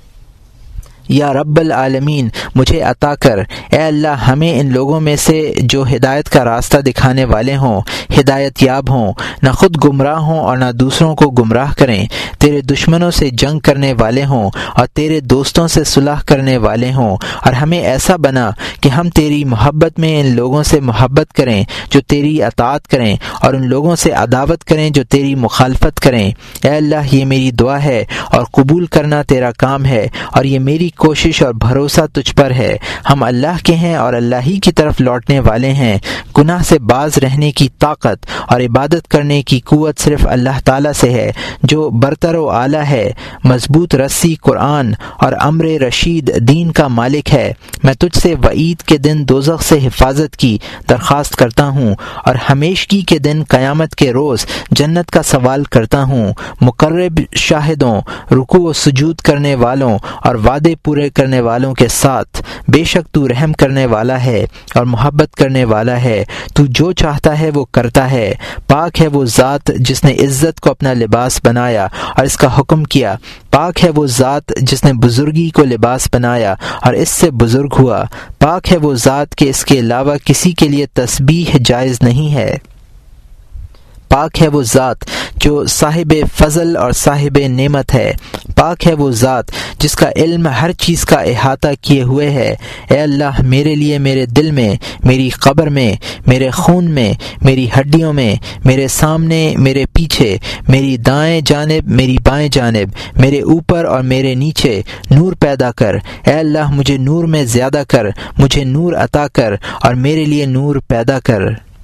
یا رب العالمین، مجھے عطا کر۔ اے اللہ، ہمیں ان لوگوں میں سے جو ہدایت کا راستہ دکھانے والے ہوں، ہدایت یاب ہوں، نہ خود گمراہ ہوں اور نہ دوسروں کو گمراہ کریں، تیرے دشمنوں سے جنگ کرنے والے ہوں اور تیرے دوستوں سے صلح کرنے والے ہوں، اور ہمیں ایسا بنا کہ ہم تیری محبت میں ان لوگوں سے محبت کریں جو تیری اطاعت کریں، اور ان لوگوں سے عداوت کریں جو تیری مخالفت کریں۔ اے اللہ، یہ میری دعا ہے اور قبول کرنا تیرا کام ہے، اور یہ میری کوشش اور بھروسہ تجھ پر ہے۔ ہم اللہ کے ہیں اور اللہ ہی کی طرف لوٹنے والے ہیں۔ گناہ سے باز رہنے کی طاقت اور عبادت کرنے کی قوت صرف اللہ تعالیٰ سے ہے، جو برتر و اعلیٰ ہے، مضبوط رسی قرآن اور امر رشید دین کا مالک ہے۔ میں تجھ سے وعید کے دن دوزخ سے حفاظت کی درخواست کرتا ہوں، اور ہمیشگی کے دن قیامت کے روز جنت کا سوال کرتا ہوں۔ مقرب شاہدوں، رکوع و سجود کرنے والوں اور وعدے پورے کرنے والوں کے ساتھ، بے شک تو رحم کرنے والا ہے اور محبت کرنے والا ہے، تو جو چاہتا ہے وہ کرتا ہے۔ پاک ہے وہ ذات جس نے عزت کو اپنا لباس بنایا اور اس کا حکم کیا، پاک ہے وہ ذات جس نے بزرگی کو لباس بنایا اور اس سے بزرگ ہوا، پاک ہے وہ ذات کہ اس کے علاوہ کسی کے لیے تسبیح جائز نہیں ہے، پاک ہے وہ ذات جو صاحب فضل اور صاحب نعمت ہے، پاک ہے وہ ذات جس کا علم ہر چیز کا احاطہ کیے ہوئے ہے۔ اے اللہ، میرے لیے میرے دل میں، میری قبر میں، میرے خون میں، میری ہڈیوں میں، میرے سامنے، میرے پیچھے، میری دائیں جانب، میری بائیں جانب، میرے اوپر اور میرے نیچے نور پیدا کر۔ اے اللہ، مجھے نور میں زیادہ کر، مجھے نور عطا کر اور میرے لیے نور پیدا کر۔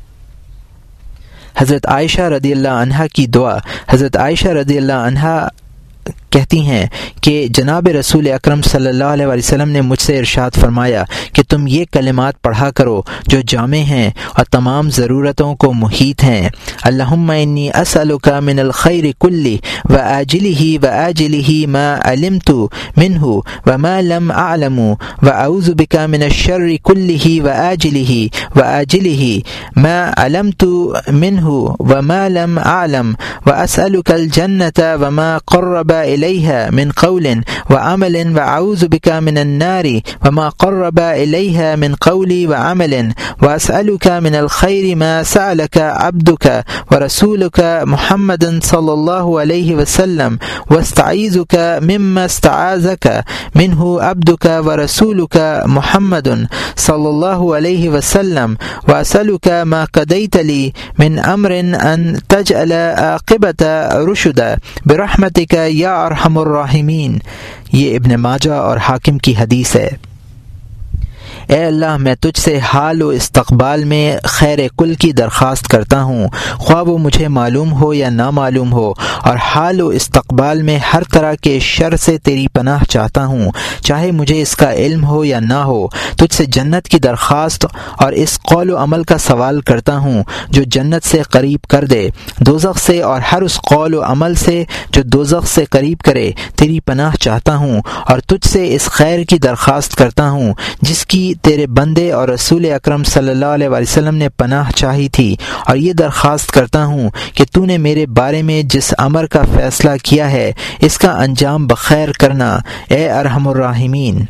حضرت عائشہ رضی اللہ عنہا کی دعا۔ حضرت عائشہ رضی اللہ عنہا کہتی ہیں کہ جناب رسول اکرم صلی اللہ علیہ وسلم نے مجھ سے ارشاد فرمایا کہ تم یہ کلمات پڑھا کرو جو جامع ہیں اور تمام ضرورتوں کو محیط ہیں۔ اللہم انی اسألک من الخیر کلہ وآجلہ وآجلہ ما علمت منہ وما لم اعلم واعوذ بک من الشر کلہ وآجلہ وآجلہ ما علمت منہ وما لم اعلم واسألک الجنۃ وما قرب إليها من قول وعمل وأعوذ بك من النار وما قرب إليها من قول وعمل وأسألك من الخير ما سألك عبدك ورسولك محمد صلى الله عليه وسلم واستعيذك مما استعاذك منه عبدك ورسولك محمد صلى الله عليه وسلم وأسألك ما قضيت لي من أمر أن تجعل عاقبة رشدا برحمتك یا ارحم الراحمین۔ یہ ابن ماجہ اور حاکم کی حدیث ہے۔ اے اللہ، میں تجھ سے حال و استقبال میں خیر کل کی درخواست کرتا ہوں، خواہ وہ مجھے معلوم ہو یا نہ معلوم ہو، اور حال و استقبال میں ہر طرح کے شر سے تیری پناہ چاہتا ہوں، چاہے مجھے اس کا علم ہو یا نہ ہو۔ تجھ سے جنت کی درخواست اور اس قول و عمل کا سوال کرتا ہوں جو جنت سے قریب کر دے، دوزخ سے اور ہر اس قول و عمل سے جو دوزخ سے قریب کرے تیری پناہ چاہتا ہوں، اور تجھ سے اس خیر کی درخواست کرتا ہوں جس کی تیرے بندے اور رسول اکرم صلی اللہ علیہ وسلم نے پناہ چاہی تھی، اور یہ درخواست کرتا ہوں کہ تو نے میرے بارے میں جس امر کا فیصلہ کیا ہے اس کا انجام بخیر کرنا، اے ارحم الراحمین۔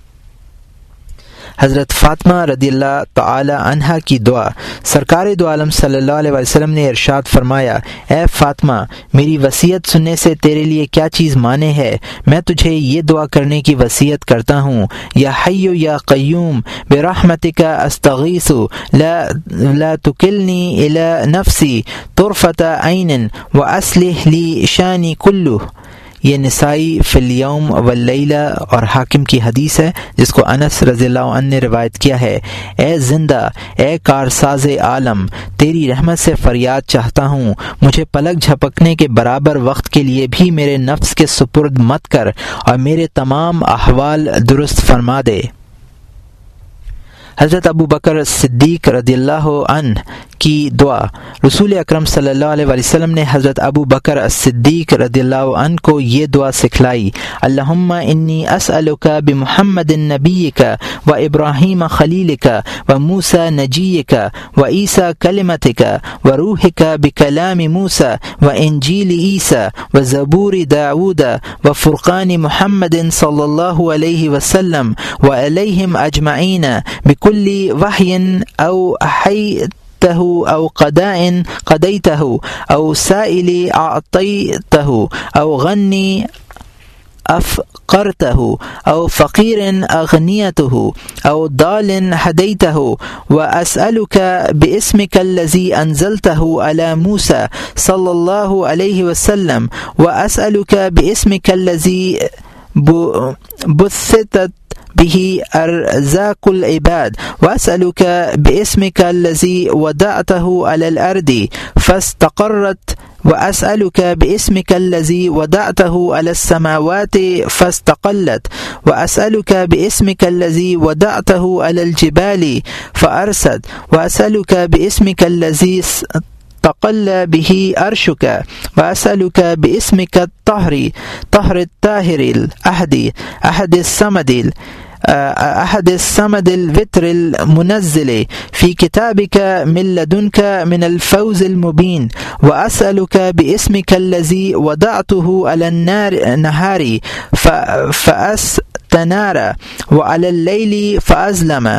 حضرت فاطمہ رضی اللہ تعالی عنہا کی دعا۔ سرکار دو عالم صلی اللہ علیہ وسلم نے ارشاد فرمایا، اے فاطمہ، میری وصیت سننے سے تیرے لیے کیا چیز مانے ہے؟ میں تجھے یہ دعا کرنے کی وصیت کرتا ہوں، یا حی یا قیوم برحمتک استغیث لا لا تکلنی الی نفسی طرفۃ عین واصلح لی شانی کلہ۔ یہ نسائی فی الیوم واللیلہ اور حاکم کی حدیث ہے جس کو انس رضی اللہ عنہ نے روایت کیا ہے۔ اے زندہ، اے کارساز عالم، تیری رحمت سے فریاد چاہتا ہوں، مجھے پلک جھپکنے کے برابر وقت کے لیے بھی میرے نفس کے سپرد مت کر اور میرے تمام احوال درست فرما دے۔ حضرت ابو بکر صدیق رضی اللہ عنہ کی دعا۔ رسول اکرم صلی اللہ علیہ وسلم نے حضرت ابو بکر صدیق رضی اللہ عنہ کو یہ دعا سکھلائی: اللہم انی اسألک بمحمد نبیک و ابراہیم خلیلک و موسیٰ نجیک و عیسیٰ کلمتک و روحک بکلام موسیٰ و انجیل عیسیٰ و زبور داود و فرقان محمد صلی اللہ علیہ وسلم و علیہم اجمعین بکل وحی او حیت أو قضاء قضيته أو سائل أعطيته أو غني أفقرته أو فقير أغنيته أو ضال هديته وأسألك باسمك الذي أنزلته على موسى صلى الله عليه وسلم وأسألك باسمك الذي بثت به أرزاق العباد وأسألك باسمك الذي وضعته على الأرض فاستقرت وأسألك باسمك الذي وضعته على السماوات فاستقلت وأسألك باسمك الذي وضعته على الجبال فأرست وأسألك باسمك الذي تقل به عرشك وأسألك باسمك الطاهر طهر الطاهر الأحد أحد الصمد أحد الصمد الوتر المنزل في كتابك من لدنك من الفوز المبين وأسألك باسمك الذي وضعته على النار نهاري فأستنار وعلى الليل فأظلم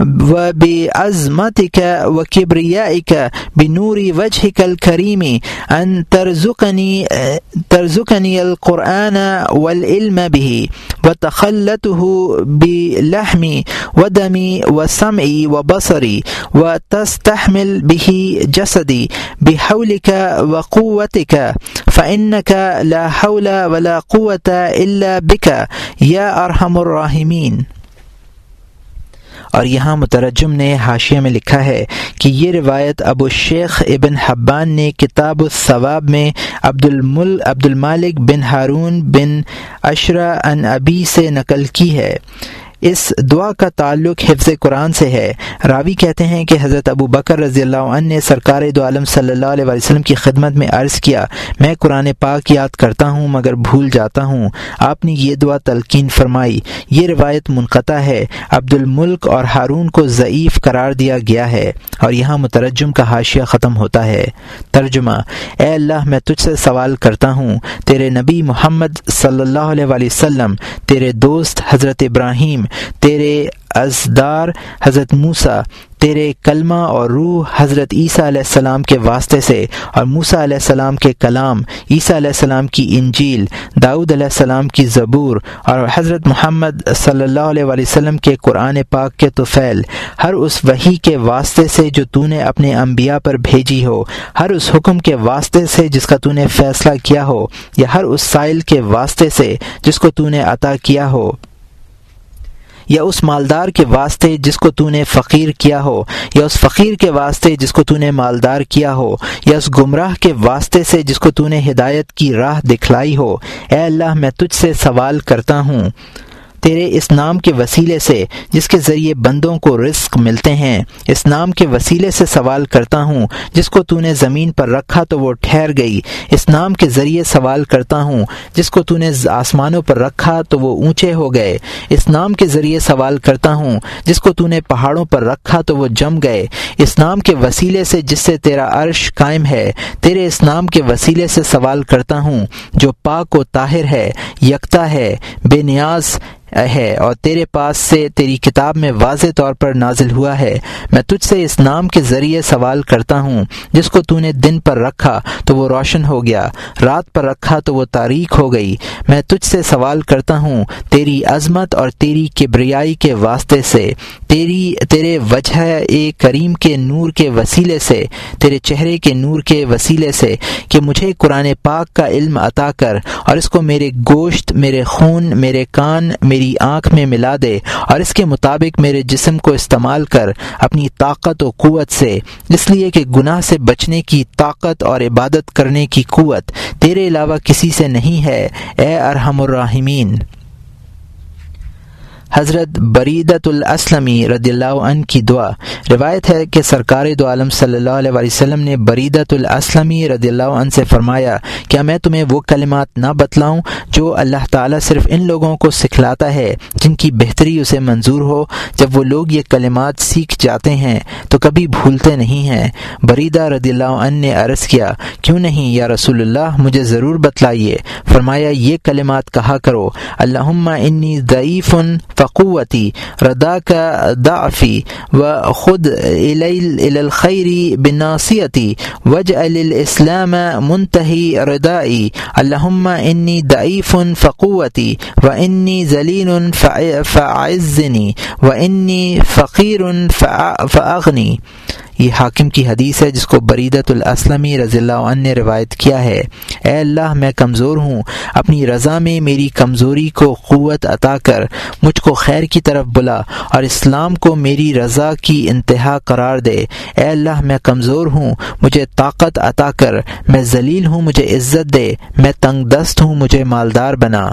وبعظمتك وكبريائك بنور وجهك الكريم أن ترزقني ترزقني القرآن والعلم به وتخلته بلحمي ودمي وسمعي وبصري وتستحمل به جسدي بحولك وقوتك فإنك لا حول ولا قوة إلا بك يا أرحم الراحمين۔ اور یہاں مترجم نے حاشیہ میں لکھا ہے کہ یہ روایت ابو الشیخ ابن حبان نے کتاب الثواب میں عبد المل عبد المالک بن ہارون بن اشرا عن ابی سے نقل کی ہے۔ اس دعا کا تعلق حفظ قرآن سے ہے۔ راوی کہتے ہیں کہ حضرت ابو بکر رضی اللہ عنہ نے سرکار دو عالم صلی اللہ علیہ وسلم کی خدمت میں عرض کیا: میں قرآن پاک یاد کرتا ہوں مگر بھول جاتا ہوں۔ آپ نے یہ دعا تلقین فرمائی۔ یہ روایت منقطع ہے۔ عبد الملک اور ہارون کو ضعیف قرار دیا گیا ہے۔ اور یہاں مترجم کا حاشیہ ختم ہوتا ہے۔ ترجمہ: اے اللہ، میں تجھ سے سوال کرتا ہوں، تیرے نبی محمد صلی اللہ علیہ وآلہ وسلم، تیرے دوست حضرت ابراہیم، تیرے ازدار حضرت موسیٰ، تیرے کلمہ اور روح حضرت عیسیٰ علیہ السلام کے واسطے سے، اور موسیٰ علیہ السلام کے کلام، عیسیٰ علیہ السلام کی انجیل، داؤد علیہ السلام کی زبور، اور حضرت محمد صلی اللہ علیہ وآلہ وسلم کے قرآن پاک کے طفیل، ہر اس وحی کے واسطے سے جو تو نے اپنے انبیاء پر بھیجی ہو، ہر اس حکم کے واسطے سے جس کا تو نے فیصلہ کیا ہو، یا ہر اس سائل کے واسطے سے جس کو تو نے عطا کیا ہو، یا اس مالدار کے واسطے جس کو تو نے فقیر کیا ہو، یا اس فقیر کے واسطے جس کو تو نے مالدار کیا ہو، یا اس گمراہ کے واسطے سے جس کو تو نے ہدایت کی راہ دکھلائی ہو، اے اللہ، میں تجھ سے سوال کرتا ہوں تیرے اس نام کے وسیلے سے جس کے ذریعے بندوں کو رزق ملتے ہیں، اس نام کے وسیلے سے سوال کرتا ہوں جس کو تو نے زمین پر رکھا تو وہ ٹھہر گئی، اس نام کے ذریعے سوال کرتا ہوں جس کو تو نے آسمانوں پر رکھا تو وہ اونچے ہو گئے، اس نام کے ذریعے سوال کرتا ہوں جس کو تو نے پہاڑوں پر رکھا تو وہ جم گئے، اس نام کے وسیلے سے جس سے تیرا عرش قائم ہے، تیرے اس نام کے وسیلے سے سوال کرتا ہوں جو پاک و طاہر ہے، یکتا ہے، بے نیاز ہے اور تیرے پاس سے تیری کتاب میں واضح طور پر نازل ہوا ہے۔ میں تجھ سے اس نام کے ذریعے سوال کرتا ہوں جس کو تو نے دن پر رکھا تو وہ روشن ہو گیا، رات پر رکھا تو وہ تاریک ہو گئی۔ میں تجھ سے سوال کرتا ہوں تیری عظمت اور تیری کبریائی کے واسطے سے، تیری تیرے وجہ کریم کے نور کے وسیلے سے، تیرے چہرے کے نور کے وسیلے سے کہ مجھے قرآن پاک کا علم عطا کر اور اس کو میرے گوشت، میرے خون، میرے کان، میری آنکھ میں ملا دے اور اس کے مطابق میرے جسم کو استعمال کر اپنی طاقت و قوت سے، اس لیے کہ گناہ سے بچنے کی طاقت اور عبادت کرنے کی قوت تیرے علاوہ کسی سے نہیں ہے، اے ارحم الراحمین۔ حضرت بریدۃ الاسلمی رضی اللہ عنہ کی دعا۔ روایت ہے کہ سرکار دو عالم صلی اللہ علیہ وسلم نے بریدۃ الاسلمی رضی اللہ عنہ سے فرمایا، کیا میں تمہیں وہ کلمات نہ بتلاؤں جو اللہ تعالیٰ صرف ان لوگوں کو سکھلاتا ہے جن کی بہتری اسے منظور ہو؟ جب وہ لوگ یہ کلمات سیکھ جاتے ہیں تو کبھی بھولتے نہیں ہیں۔ بریدہ رضی اللہ عنہ نے عرض کیا، کیوں نہیں یا رسول اللہ، مجھے ضرور بتلائیے۔ فرمایا، یہ کلمات کہا کرو، اللہم انی ضعیف فقوتی رداک ضعفی وخذ الی الخیر بناصیتی واجعل الاسلام منتہی ردائی، اللہم انی ضعیف فقوتی وانی ذلیل فاعزنی وانی فقیر فاغنی۔ یہ حاکم کی حدیث ہے جس کو بریدۃ الاسلمی رضی اللہ عنہ نے روایت کیا ہے۔ اے اللہ، میں کمزور ہوں، اپنی رضا میں میری کمزوری کو قوت عطا کر مجھ کو خیر کی طرف بلا اور اسلام کو میری رضا کی انتہا قرار دے۔ اے اللہ، میں کمزور ہوں، مجھے طاقت عطا کر، میں ذلیل ہوں، مجھے عزت دے، میں تنگ دست ہوں، مجھے مالدار بنا۔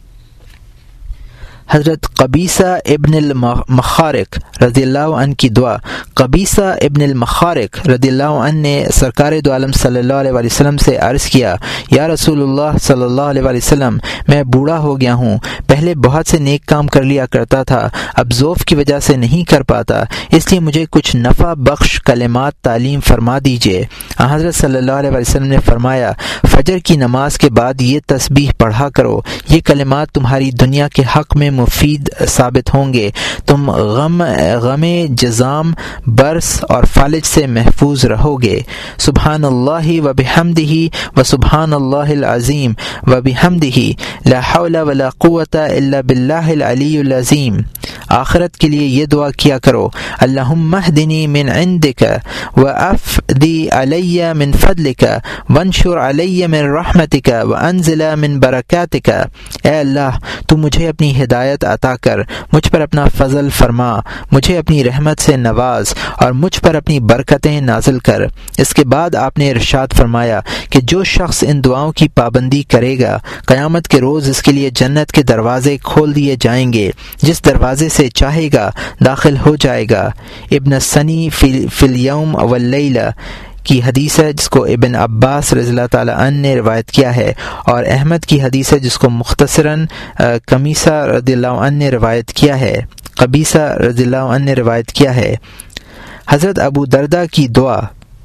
حضرت قبیصہ ابن المخارق رضی اللہ عنہ کی دعا۔ قبیصہ ابن المخارق رضی اللہ عنہ نے سرکار دو عالم صلی اللہ علیہ وسلم سے عرض کیا، یا رسول اللہ صلی اللہ علیہ وسلم، میں بوڑھا ہو گیا ہوں، پہلے بہت سے نیک کام کر لیا کرتا تھا، اب ضعف کی وجہ سے نہیں کر پاتا، اس لیے مجھے کچھ نفع بخش کلمات تعلیم فرما دیجیے۔ حضرت صلی اللہ علیہ وسلم نے فرمایا، فجر کی نماز کے بعد یہ تسبیح پڑھا کرو، یہ کلمات تمہاری دنیا کے حق میں مفید ثابت ہوں گے، تم غم غم جزام، برس اور فالج سے محفوظ رہو گے۔ سبحان اللہ و بحمدہ و سبحان اللہ العظیم و بحمدہ لا حول ولا قوت الا باللہ العلی العظیم۔ آخرت کے لیے یہ دعا کیا کرو، اللہم اہدنی من عندک وافضی علی من فضلک وانشر علی من رحمتک وانزل من برکاتک۔ اے اللہ، تو مجھے اپنی ہدایت عطا کر، مجھ پر اپنا فضل فرما، مجھے اپنی رحمت سے نواز اور مجھ پر اپنی برکتیں نازل کر۔ اس کے بعد آپ نے ارشاد فرمایا کہ جو شخص ان دعاؤں کی پابندی کرے گا، قیامت کے روز اس کے لیے جنت کے دروازے کھول دیے جائیں گے، جس دروازے سے چاہے گا داخل ہو جائے گا۔ ابن سنی فی الیوم واللیلہ کی حدیث ہے جس کو ابن عباس رضی اللہ تعالی عنہ نے روایت کیا ہے، اور احمد کی حدیث ہے جس کو مختصراً قمیصہ رضی اللہ عنہ نے روایت کیا ہے قبیصہ رضی اللہ عنہ نے روایت کیا ہے۔ حضرت ابو دردہ کی دعا۔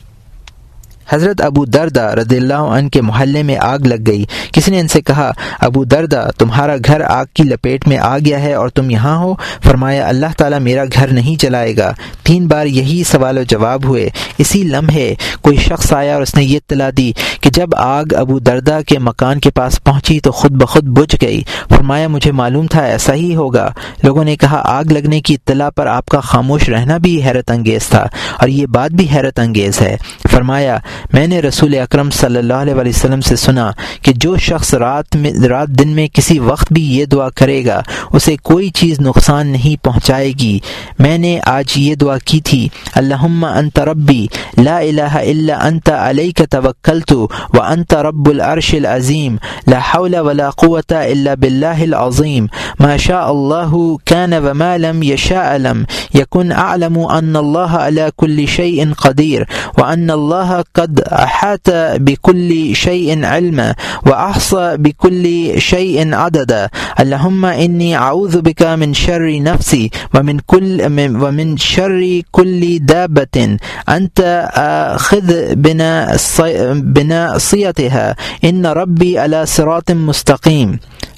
حضرت ابو دردہ رضی اللہ عنہ کے محلے میں آگ لگ گئی۔ کسی نے ان سے کہا، ابو دردہ، تمہارا گھر آگ کی لپیٹ میں آ گیا ہے اور تم یہاں ہو؟ فرمایا، اللہ تعالیٰ میرا گھر نہیں جلائے گا۔ تین بار یہی سوال و جواب ہوئے۔ اسی لمحے کوئی شخص آیا اور اس نے یہ اطلاع دی کہ جب آگ ابو دردہ کے مکان کے پاس پہنچی تو خود بخود بجھ گئی۔ فرمایا، مجھے معلوم تھا ایسا ہی ہوگا۔ لوگوں نے کہا، آگ لگنے کی اطلاع پر آپ کا خاموش رہنا بھی حیرت انگیز تھا، اور یہ بات بھی حیرت انگیز ہے۔ فرمایا، میں نے رسول اکرم صلی اللہ علیہ وسلم سے سنا کہ جو شخص رات میں رات دن میں کسی وقت بھی یہ دعا کرے گا اسے کوئی چیز نقصان نہیں پہنچائے گی۔ میں نے آج یہ دعا کی تھی، اللہم انت ربی لا الہ الا انت علیک توکلت وانت رب العرش العظیم لا حول ولا قوة الا باللہ العظیم ما شاء اللہ کان وما لم یشاء لم یکن اعلم ان اللہ علی کل شیء قدیر وان اللہ قد احاط بكل شيء علما واحصى بكل شيء عددا اللهم اني اعوذ بك من شر نفسي ومن كل ومن شر كل دابة انت آخذ بناصيتها ان ربي على صراط مستقيم۔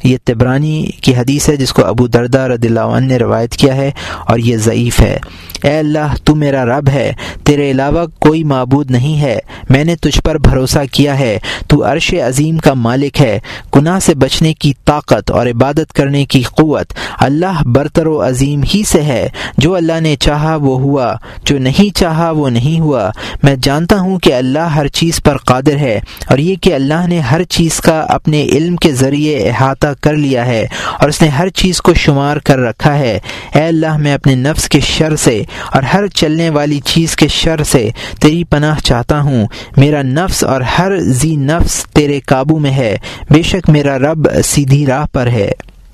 یہ طبرانی کی حدیث ہے جس کو ابو درداء رضی اللہ عنہ نے روایت کیا ہے اور یہ ضعیف ہے۔ اے اللہ تو میرا رب ہے، تیرے علاوہ کوئی معبود نہیں ہے، میں نے تجھ پر بھروسہ کیا ہے، تو عرش عظیم کا مالک ہے، گناہ سے بچنے کی طاقت اور عبادت کرنے کی قوت اللہ برتر و عظیم ہی سے ہے، جو اللہ نے چاہا وہ ہوا، جو نہیں چاہا وہ نہیں ہوا۔ میں جانتا ہوں کہ اللہ ہر چیز پر قادر ہے، اور یہ کہ اللہ نے ہر چیز کا اپنے علم کے ذریعے احاطہ کر لیا ہے اور اس نے ہر چیز کو شمار کر رکھا ہے۔ اے اللہ میں اپنے نفس کے شر سے اور ہر چلنے والی چیز کے شر سے تیری پناہ چاہتا ہوں۔ میرا نفس اور ہر ذی نفس تیرے قابو میں ہے، بے شک میرا رب سیدھی راہ پر ہے۔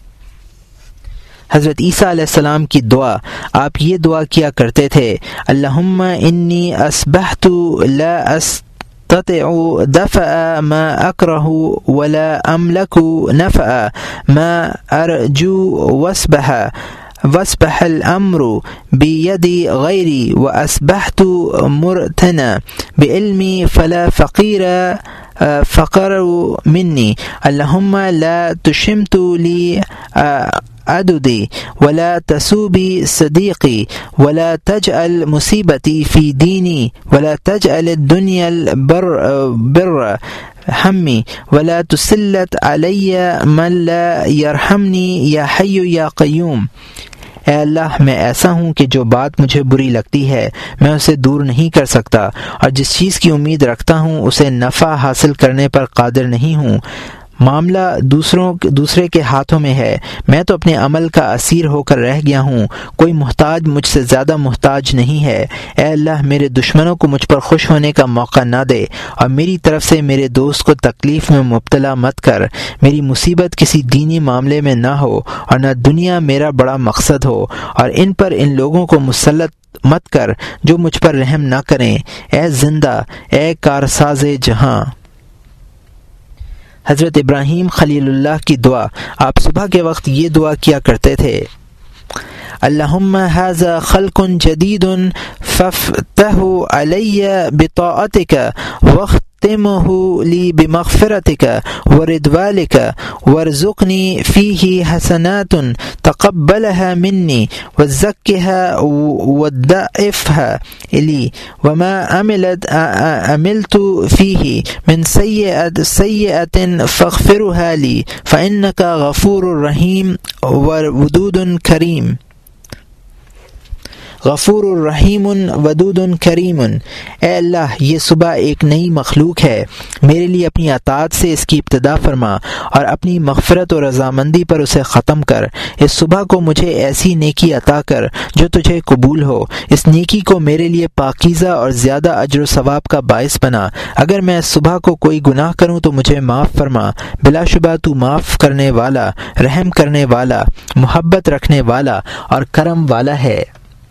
حضرت عیسیٰ علیہ السلام کی دعا، آپ یہ دعا کیا کرتے تھے، اللہم انی اصبحت لا استطع دفع ما اکرہ ولا املک نفع ما ارجو واصبح واصبح الامر بید غیری واصبحت مرتنا بعلمی فلا فقیر فقر منی اللہم لا تشمت لی عددی ولا تسوبی صدیقی ولا تجعل مصیبتی فی دینی ولا تجعل الدنیا البر بر ہمی ولا تسلط علی من لا یرحمنی یا حی یا قیوم۔ اے اللہ میں ایسا ہوں کہ جو بات مجھے بری لگتی ہے میں اسے دور نہیں کر سکتا، اور جس چیز کی امید رکھتا ہوں اسے نفع حاصل کرنے پر قادر نہیں ہوں۔ معاملہ دوسروں دوسرے کے ہاتھوں میں ہے، میں تو اپنے عمل کا اسیر ہو کر رہ گیا ہوں، کوئی محتاج مجھ سے زیادہ محتاج نہیں ہے۔ اے اللہ میرے دشمنوں کو مجھ پر خوش ہونے کا موقع نہ دے، اور میری طرف سے میرے دوست کو تکلیف میں مبتلا مت کر۔ میری مصیبت کسی دینی معاملے میں نہ ہو، اور نہ دنیا میرا بڑا مقصد ہو، اور ان پر ان لوگوں کو مسلط مت کر جو مجھ پر رحم نہ کریں۔ اے زندہ، اے کارساز جہاں۔ حضرت ابراہیم خلیل اللہ کی دعا، آپ صبح کے وقت یہ دعا کیا کرتے تھے، اللہم ھذا خلق جدید فافتح علی بطاعتک واختمہ لی بمغفرتک ورضوانک وارزقنی فیہ حسنات تقبلها منی وزکها وضاعفها لی وما عملت عملت فیہ من سیئۃ سیئۃ فاغفرها لی فإنک غفور رحیم ودود کریم۔ غفور الرحیم ودود کریم۔ اے اللہ یہ صبح ایک نئی مخلوق ہے، میرے لیے اپنی اطاعت سے اس کی ابتدا فرما اور اپنی مغفرت و رضامندی پر اسے ختم کر۔ اس صبح کو مجھے ایسی نیکی عطا کر جو تجھے قبول ہو، اس نیکی کو میرے لیے پاکیزہ اور زیادہ اجر و ثواب کا باعث بنا۔ اگر میں اس صبح کو کوئی گناہ کروں تو مجھے معاف فرما، بلا شبہ تو معاف کرنے والا، رحم کرنے والا، محبت رکھنے والا اور کرم والا ہے۔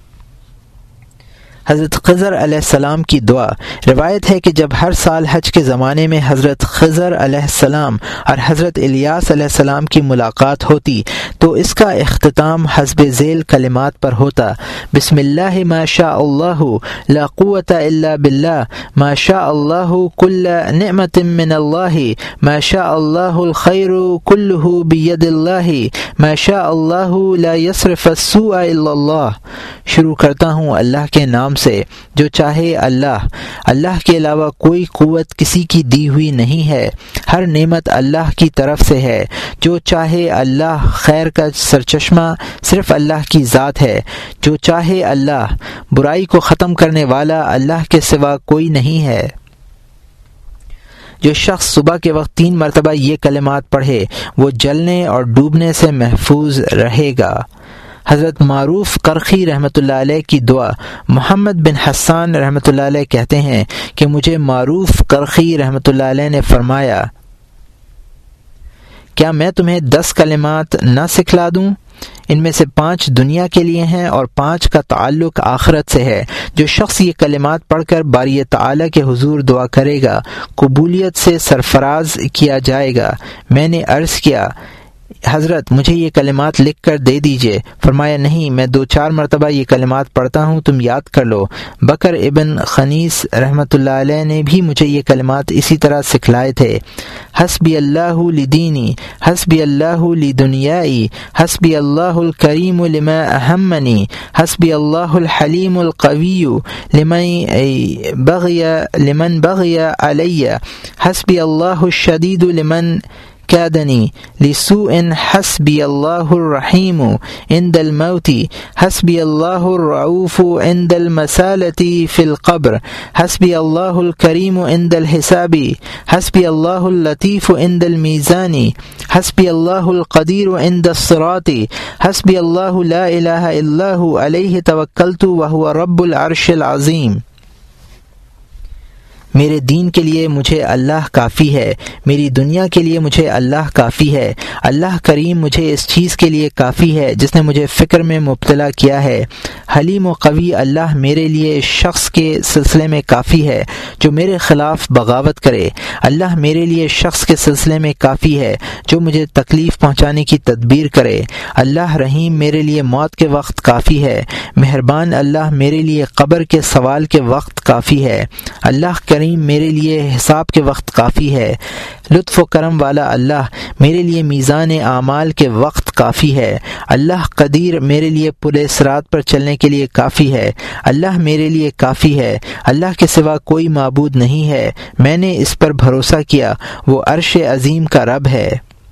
حضرت خضر علیہ السلام کی دعا، روایت ہے کہ جب ہر سال حج کے زمانے میں حضرت خضر علیہ السلام اور حضرت الیاس علیہ السلام کی ملاقات ہوتی تو اس کا اختتام حسب ذیل کلمات پر ہوتا، بسم اللہ ما شاء اللہ لا قوة الا باللہ ما شاء اللہ کل نعمت من اللہ ما شاء اللہ الخیر کلہ بید اللہ ما شاء اللہ لا یصرف السوء الا اللہ۔ شروع کرتا ہوں اللہ کے نام سے، جو چاہے اللہ، اللہ کے علاوہ کوئی قوت کسی کی دی ہوئی نہیں ہے، ہر نعمت اللہ کی طرف سے ہے، جو چاہے اللہ، خیر کا سرچشمہ صرف اللہ کی ذات ہے، جو چاہے اللہ، برائی کو ختم کرنے والا اللہ کے سوا کوئی نہیں ہے۔ جو شخص صبح کے وقت تین مرتبہ یہ کلمات پڑھے وہ جلنے اور ڈوبنے سے محفوظ رہے گا۔ حضرت معروف کرخی رحمۃ اللہ علیہ کی دعا، محمد بن حسان رحمۃ اللہ علیہ کہتے ہیں کہ مجھے معروف کرخی رحمۃ اللہ علیہ نے فرمایا، کیا میں تمہیں دس کلمات نہ سکھلا دوں؟ ان میں سے پانچ دنیا کے لیے ہیں اور پانچ کا تعلق آخرت سے ہے۔ جو شخص یہ کلمات پڑھ کر باری تعالیٰ کے حضور دعا کرے گا قبولیت سے سرفراز کیا جائے گا۔ میں نے عرض کیا حضرت مجھے یہ کلمات لکھ کر دے دیجئے۔ فرمایا نہیں، میں دو چار مرتبہ یہ کلمات پڑھتا ہوں، تم یاد کر لو۔ بکر ابن خنیس رحمۃ اللہ علیہ نے بھی مجھے یہ کلمات اسی طرح سکھلائے تھے۔ حسبی اللہ لدینی، حسبی اللہ لدنیائی، حسبی اللہ الکریم لما اہمنی، حسبی اللہ الحلیم القوی لمن بغی لمن بغی علی، حسبی اللہ الشدید لمن كادني لسوء، حسبي الله الرحيم عند الموت، حسبي الله الرؤوف عند المسالة في القبر، حسبي الله الكريم عند الحساب، حسبي الله اللطيف عند الميزان، حسبي الله القدير عند الصراط، حسبي الله لا إله إلا هو عليه توكلت وهو رب العرش العظيم۔ میرے دین کے لیے مجھے اللہ کافی ہے، میری دنیا کے لیے مجھے اللہ کافی ہے، اللہ کریم مجھے اس چیز کے لیے کافی ہے جس نے مجھے فکر میں مبتلا کیا ہے، حلیم و قوی اللہ میرے لیے اس شخص کے سلسلے میں کافی ہے جو میرے خلاف بغاوت کرے، اللہ میرے لیے شخص کے سلسلے میں کافی ہے جو مجھے تکلیف پہنچانے کی تدبیر کرے، اللہ رحیم میرے لیے موت کے وقت کافی ہے، مہربان اللہ میرے لیے قبر کے سوال کے وقت کافی ہے، اللہ کریم میرے لیے حساب کے وقت کافی ہے، لطف و کرم والا اللہ میرے لیے میزان اعمال کے وقت کافی ہے، اللہ قدیر میرے لیے پورے صراط پر چلنے کے لیے کافی ہے، اللہ میرے لیے کافی ہے، اللہ کے سوا کوئی معبود نہیں ہے، میں نے اس پر بھروسہ کیا، وہ عرش عظیم کا رب ہے۔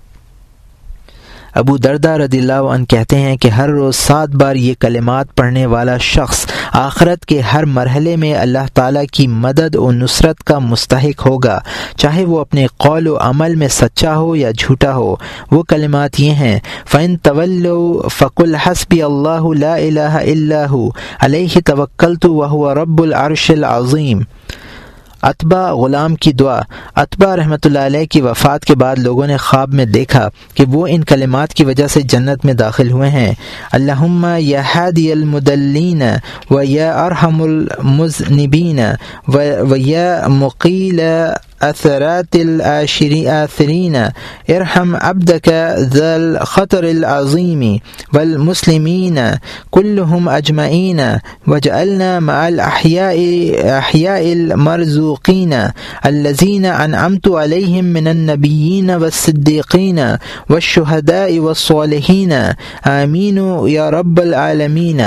ابو درداء رضی اللہ عنہ کہتے ہیں کہ ہر روز سات بار یہ کلمات پڑھنے والا شخص آخرت کے ہر مرحلے میں اللہ تعالیٰ کی مدد و نصرت کا مستحق ہوگا، چاہے وہ اپنے قول و عمل میں سچا ہو یا جھوٹا ہو۔ وہ کلمات یہ ہیں: فَإِن تَوَلَّوْا فَقُلْ حَسْبِيَ اللَّهُ لَا إِلَٰهَ إِلَّا هُوَ عَلَيْهِ تَوَكَّلْتُ وَهُوَ رَبُّ الْعَرْشِ الْعَظِيمِ۔ عتبہ غلام کی دعا۔ عتبہ رحمۃ اللہ علیہ کی وفات کے بعد لوگوں نے خواب میں دیکھا کہ وہ ان کلمات کی وجہ سے جنت میں داخل ہوئے ہیں: اللہم یا ہادی المدلین و یا ارحم المذنبین و یا مقیل اثرات الآثرین ارحم عبدک ذا الخطر العظیم والمسلمین كلهم اجمعین واجعلنا مع الاحیاء احیاء المرزوقین الذین انعمت علیہم من النبیین والصدیقین والشہداء والصالحین آمین یا رب العالمین۔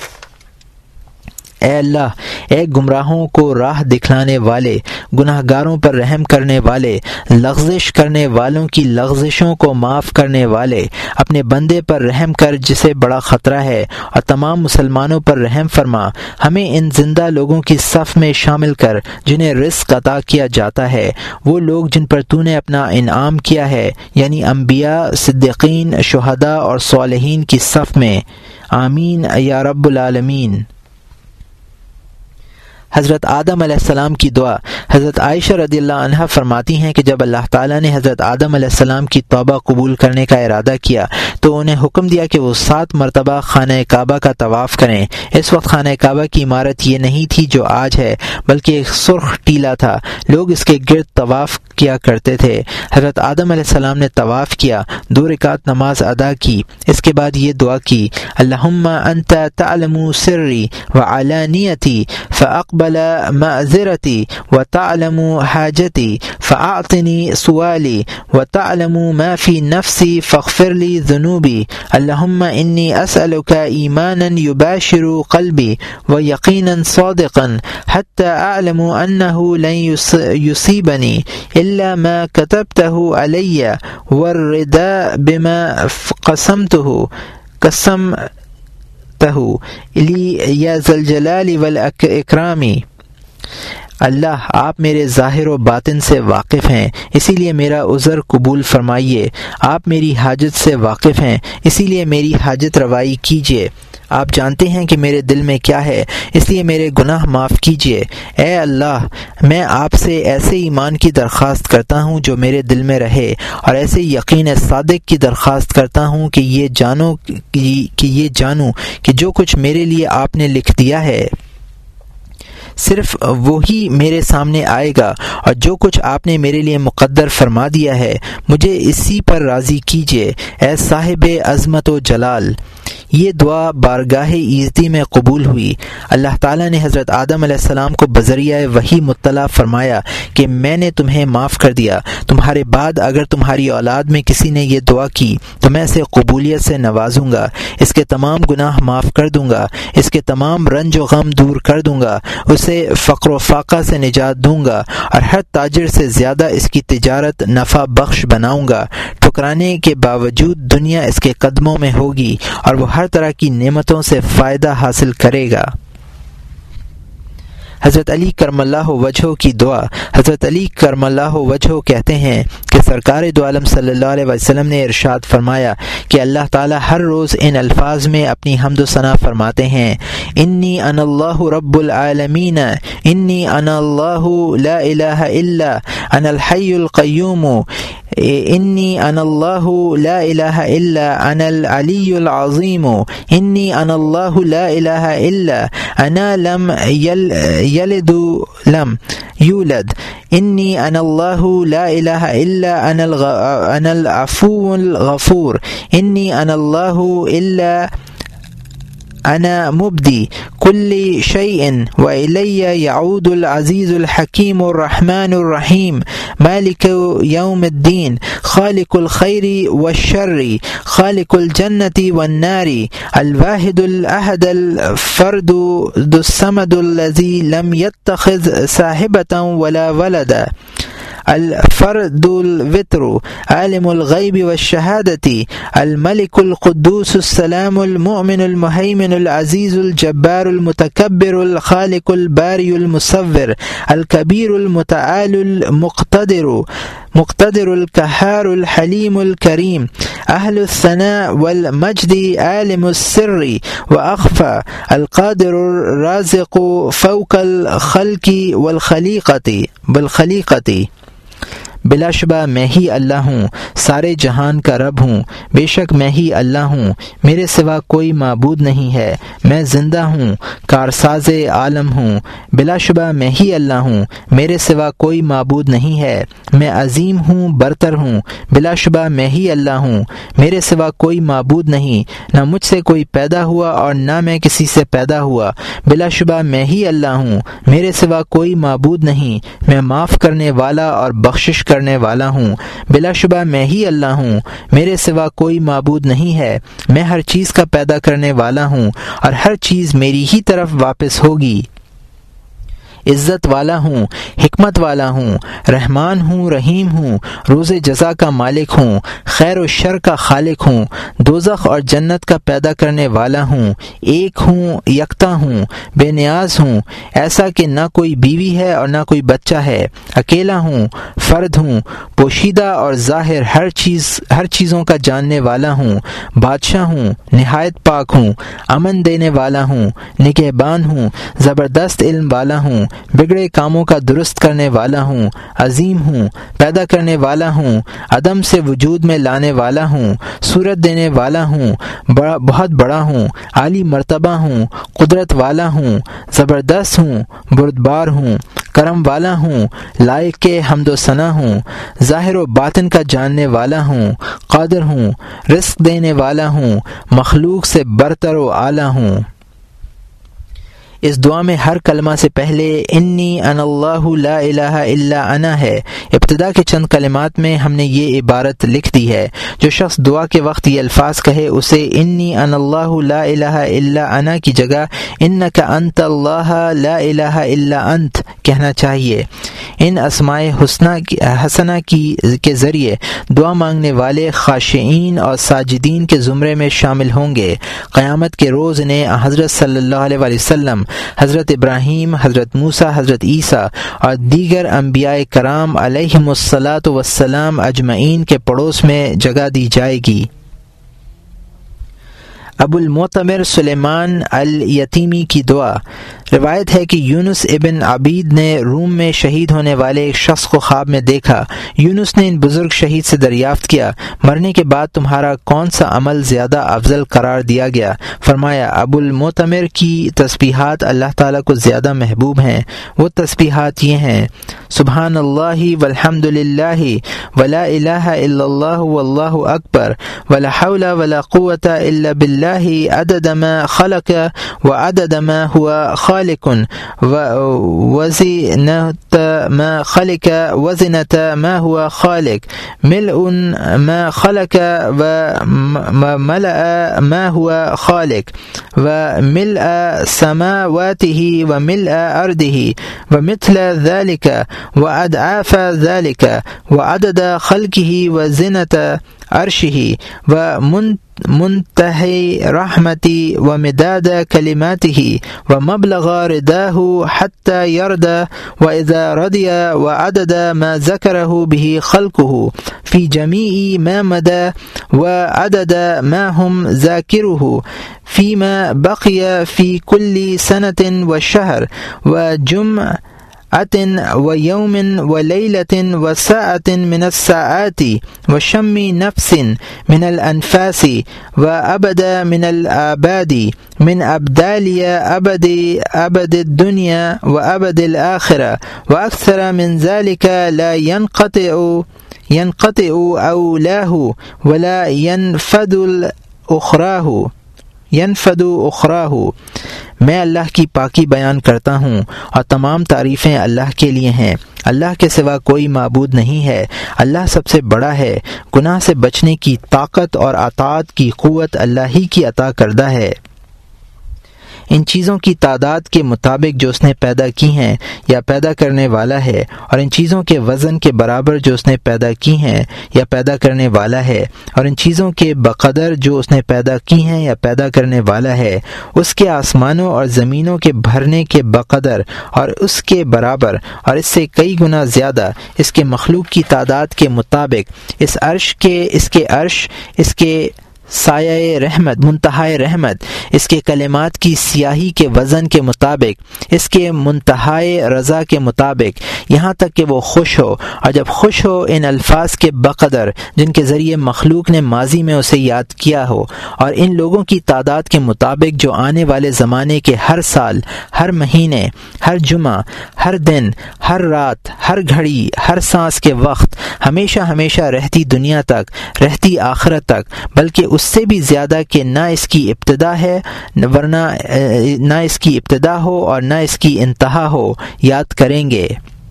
اے اللہ، اے گمراہوں کو راہ دکھلانے والے، گناہ گاروں پر رحم کرنے والے، لغزش کرنے والوں کی لغزشوں کو معاف کرنے والے، اپنے بندے پر رحم کر جسے بڑا خطرہ ہے، اور تمام مسلمانوں پر رحم فرما، ہمیں ان زندہ لوگوں کی صف میں شامل کر جنہیں رزق عطا کیا جاتا ہے، وہ لوگ جن پر تو نے اپنا انعام کیا ہے، یعنی انبیاء، صدیقین، شہداء اور صالحین کی صف میں۔ آمین یا رب العالمین۔ حضرت آدم علیہ السلام کی دعا۔ حضرت عائشہ رضی اللہ عنہا فرماتی ہیں کہ جب اللہ تعالیٰ نے حضرت آدم علیہ السلام کی توبہ قبول کرنے کا ارادہ کیا تو انہیں حکم دیا کہ وہ سات مرتبہ خانہ کعبہ کا طواف کریں۔ اس وقت خانہ کعبہ کی عمارت یہ نہیں تھی جو آج ہے، بلکہ ایک سرخ ٹیلا تھا، لوگ اس کے گرد طواف کیا کرتے تھے۔ حضرت آدم علیہ السلام نے طواف کیا، دو رکعت نماز ادا کی، اس کے بعد یہ دعا کی: اللہم انت تعلم سری وعلانیتی فاقبل معذرتی وتعلم حاجتی فاعطنی سوالی وتعلم ما فی نفسی فاغفر لی ذنوبی اللہم انی اسألک ایمانا یباشر قلبی ویقینا صادقا حتی اعلم انه لن یصیبنی الا ما کتبته علی والرداء بما قسمته قسم لی یا ذا الجلال والاکرام۔ اللہ، آپ میرے ظاہر و باطن سے واقف ہیں، اسی لیے میرا عذر قبول فرمائیے۔ آپ میری حاجت سے واقف ہیں، اسی لیے میری حاجت روائی کیجیے۔ آپ جانتے ہیں کہ میرے دل میں کیا ہے، اس لیے میرے گناہ معاف کیجیے۔ اے اللہ، میں آپ سے ایسے ایمان کی درخواست کرتا ہوں جو میرے دل میں رہے، اور ایسے یقین صادق کی درخواست کرتا ہوں کہ یہ جانو کہ یہ جانوں کہ جو کچھ میرے لیے آپ نے لکھ دیا ہے صرف وہی میرے سامنے آئے گا، اور جو کچھ آپ نے میرے لیے مقدر فرما دیا ہے مجھے اسی پر راضی کیجیے اے صاحب عظمت و جلال۔ یہ دعا بارگاہ ایزدی میں قبول ہوئی۔ اللہ تعالیٰ نے حضرت آدم علیہ السلام کو بذریعہ وحی مطلع فرمایا کہ میں نے تمہیں معاف کر دیا، تمہارے بعد اگر تمہاری اولاد میں کسی نے یہ دعا کی تو میں اسے قبولیت سے نوازوں گا، اس کے تمام گناہ معاف کر دوں گا، اس کے تمام رنج و غم دور کر دوں گا، اسے فقر و فاقہ سے نجات دوں گا، اور ہر تاجر سے زیادہ اس کی تجارت نفع بخش بناؤں گا۔ ٹھکرانے کے باوجود دنیا اس کے قدموں میں ہوگی اور وہ ہر طرح کی نعمتوں سے فائدہ حاصل کرے گا۔ حضرت علی کرم اللہ وجہہ کی دعا۔ حضرت علی کرم اللہ وجہہ کہتے ہیں کہ سرکار دو عالم صلی اللہ علیہ وسلم نے ارشاد فرمایا کہ اللہ تعالی ہر روز ان الفاظ میں اپنی حمد و ثنا فرماتے ہیں: انی انا اللہ رب العالمین، انی انا اللہ لا الہ الا انا الحی القیوم، انی انا اللہ لا الہ الا انا العلی العظیم، انی انا اللہ لا الہ الا انا لم یل یلد لم یولد، انی انا اللہ لا الہ الا انا انا العفو الغفور، انی انا اللہ الا انا مبدی کل شیء و الی یعود العزیز الحکیم الرحمن الرحیم مالک یوم الدین خالق الخیر والشر خالق الجنة والنار الواحد الاحد الفرد الصمد الذی لم يتخذ صاحبة ولا ولدا الفرد الوتر عالم الغیب والشہادة الملک القدوس السلام المؤمن المہیمن العزیز الجبار المتکبر الخالق الباری المصور الکبیر المتعال المقتدر مقتدر القہار الحلیم الکریم اہل الثناء والمجد عالم السر واخفى القادر الرازق فوق الخلق والخلیقۃ بالخلیقۃ۔ بلا شبہ میں ہی اللہ ہوں، سارے جہان کا رب ہوں، بے شک میں ہی اللہ ہوں، میرے سوا کوئی معبود نہیں ہے، میں زندہ ہوں، کارساز عالم ہوں، بلا شبہ میں ہی اللہ ہوں، میرے سوا کوئی معبود نہیں ہے، میں عظیم ہوں، برتر ہوں، بلا شبہ میں ہی اللہ ہوں، میرے سوا کوئی معبود نہیں، نہ مجھ سے کوئی پیدا ہوا اور نہ میں کسی سے پیدا ہوا، بلا شبہ میں ہی اللہ ہوں، میرے سوا کوئی معبود نہیں، میں معاف کرنے والا اور بخشش کرنے والا ہوں، بلا شبہ میں ہی اللہ ہوں، میرے سوا کوئی معبود نہیں ہے، میں ہر چیز کا پیدا کرنے والا ہوں اور ہر چیز میری ہی طرف واپس ہوگی، عزت والا ہوں، حکمت والا ہوں، رحمان ہوں، رحیم ہوں، روز جزا کا مالک ہوں، خیر و شر کا خالق ہوں، دوزخ اور جنت کا پیدا کرنے والا ہوں، ایک ہوں، یکتا ہوں، بے نیاز ہوں، ایسا کہ نہ کوئی بیوی ہے اور نہ کوئی بچہ ہے، اکیلا ہوں، فرد ہوں، پوشیدہ اور ظاہر ہر چیز ہر چیزوں کا جاننے والا ہوں، بادشاہ ہوں، نہایت پاک ہوں، امن دینے والا ہوں، نگہبان ہوں، زبردست علم والا ہوں، بگڑے کاموں کا درست کرنے والا ہوں، عظیم ہوں، پیدا کرنے والا ہوں، عدم سے وجود میں لانے والا ہوں، صورت دینے والا ہوں، بڑا بہت بڑا ہوں، عالی مرتبہ ہوں، قدرت والا ہوں، زبردست ہوں، بردبار ہوں، کرم والا ہوں، لائق کے حمد و ثنا ہوں، ظاہر و باطن کا جاننے والا ہوں، قادر ہوں، رزق دینے والا ہوں، مخلوق سے برتر و اعلیٰ ہوں۔ اس دعا میں ہر کلمہ سے پہلے انی انا اللہ لا الہ الا انا ہے۔ ابتدا کے چند کلمات میں ہم نے یہ عبارت لکھ دی ہے، جو شخص دعا کے وقت یہ الفاظ کہے اسے انی انا اللہ لا الہ الا انا کی جگہ انک انت اللہ لا الہ الا انت کہنا چاہیے۔ ان اسماء حسنہ حسنہ کی کے ذریعے دعا مانگنے والے خاشعین اور ساجدین کے زمرے میں شامل ہوں گے۔ قیامت کے روز انہیں حضرت صلی اللہ علیہ وآلہ وسلم، حضرت ابراہیم، حضرت موسیٰ، حضرت عیسیٰ اور دیگر انبیاء کرام علیہم الصلاۃ والسلام اجمعین کے پڑوس میں جگہ دی جائے گی۔ ابو المعتمر سلیمان الیتیمی کی دعا۔ روایت ہے کہ یونس ابن عبید نے روم میں شہید ہونے والے ایک شخص کو خواب میں دیکھا۔ یونس نے ان بزرگ شہید سے دریافت کیا، مرنے کے بعد تمہارا کون سا عمل زیادہ افضل قرار دیا گیا؟ فرمایا، ابو المعتمر کی تسبیحات اللہ تعالیٰ کو زیادہ محبوب ہیں۔ وہ تسبیحات یہ ہیں: سبحان اللہ والحمد للہ ولا الہ الا اللہ واللہ اکبر ولا حول ولا قوة الا باللہ عدد ما خلق وعدد ما هو خالق وزنة ما خلق وزنة ما هو خالق ملء ما خلق وملأ ما هو خالق وملء سماواته وملء أرضه ومثل ذلك وأضعاف ذلك وعدد خلقه وزنة عرشه ومنتهي رحمتي ومداد كلماته ومبلغ رداه حتى يرضى وإذا رضي وعدد ما ذكره به خلقه في جميع ما مدى وعدد ما هم ذاكره فيما بقي في كل سنة وشهر وجمع ويوم وليلة وساعة من الساعات وشم نفس من الأنفاس وأبد من الآباد من أبدال أبد أبد الدنيا وأبد الآخرة وأكثر من ذلك لا ينقطع ينقطع أولاه ولا ينفد الأخراه ينفد أخراه۔ میں اللہ کی پاکی بیان کرتا ہوں اور تمام تعریفیں اللہ کے لیے ہیں۔ اللہ کے سوا کوئی معبود نہیں ہے۔ اللہ سب سے بڑا ہے۔ گناہ سے بچنے کی طاقت اور اطاعت کی قوت اللہ ہی کی عطا کردہ ہے۔ ان چیزوں کی تعداد کے مطابق جو اس نے پیدا کی ہیں یا پیدا کرنے والا ہے، اور ان چیزوں کے وزن کے برابر جو اس نے پیدا کی ہیں یا پیدا کرنے والا ہے، اور ان چیزوں کے بقدر جو اس نے پیدا کی ہیں یا پیدا کرنے والا ہے، اس کے آسمانوں اور زمینوں کے بھرنے کے بقدر اور اس کے برابر اور اس سے کئی گنا زیادہ اس کے مخلوق کی تعداد کے مطابق، اس عرش کے اس کے عرش اس کے سایہ رحمت منتہائے رحمت، اس کے کلمات کی سیاہی کے وزن کے مطابق، اس کے منتہائے رضا کے مطابق، یہاں تک کہ وہ خوش ہو، اور جب خوش ہو ان الفاظ کے بقدر جن کے ذریعے مخلوق نے ماضی میں اسے یاد کیا ہو، اور ان لوگوں کی تعداد کے مطابق جو آنے والے زمانے کے ہر سال، ہر مہینے، ہر جمعہ، ہر دن، ہر رات، ہر گھڑی، ہر سانس کے وقت، ہمیشہ ہمیشہ رہتی دنیا تک، رہتی آخرت تک، بلکہ اس سے بھی زیادہ کہ نہ اس کی ابتدا ہے ورنہ نہ اس کی ابتدا ہو اور نہ اس کی انتہا ہو، یاد کریں گے۔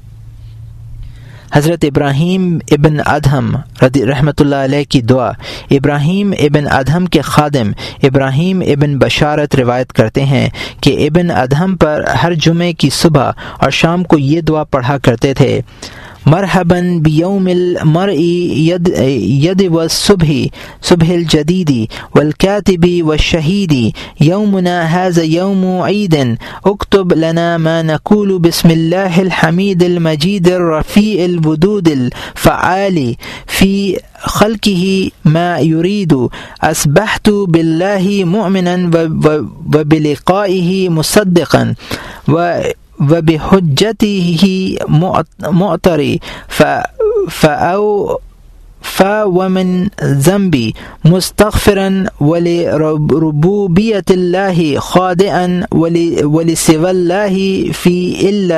حضرت ابراہیم ابن ادہم رحمۃ اللہ علیہ کی دعا۔ ابراہیم ابن ادہم کے خادم ابراہیم ابن بشارت روایت کرتے ہیں کہ ابن ادہم پر ہر جمعے کی صبح اور شام کو یہ دعا پڑھا کرتے تھے: مرحبا بیوم المرء ید ید والصبح صبح الجدید والکاتب والشہید یومنا هذا یوم عید اکتب لنا ما نقول بسم اللہ الحمید المجید الرفیع الودود الفعال فی خلقه ما يريد اصبحت بالله مؤمنا وبلقائه مصدقا و وبحجته معتري فأو فومن ذنبي مستغفرا ولربوبية الله خاضعا ولسوى الله في إلا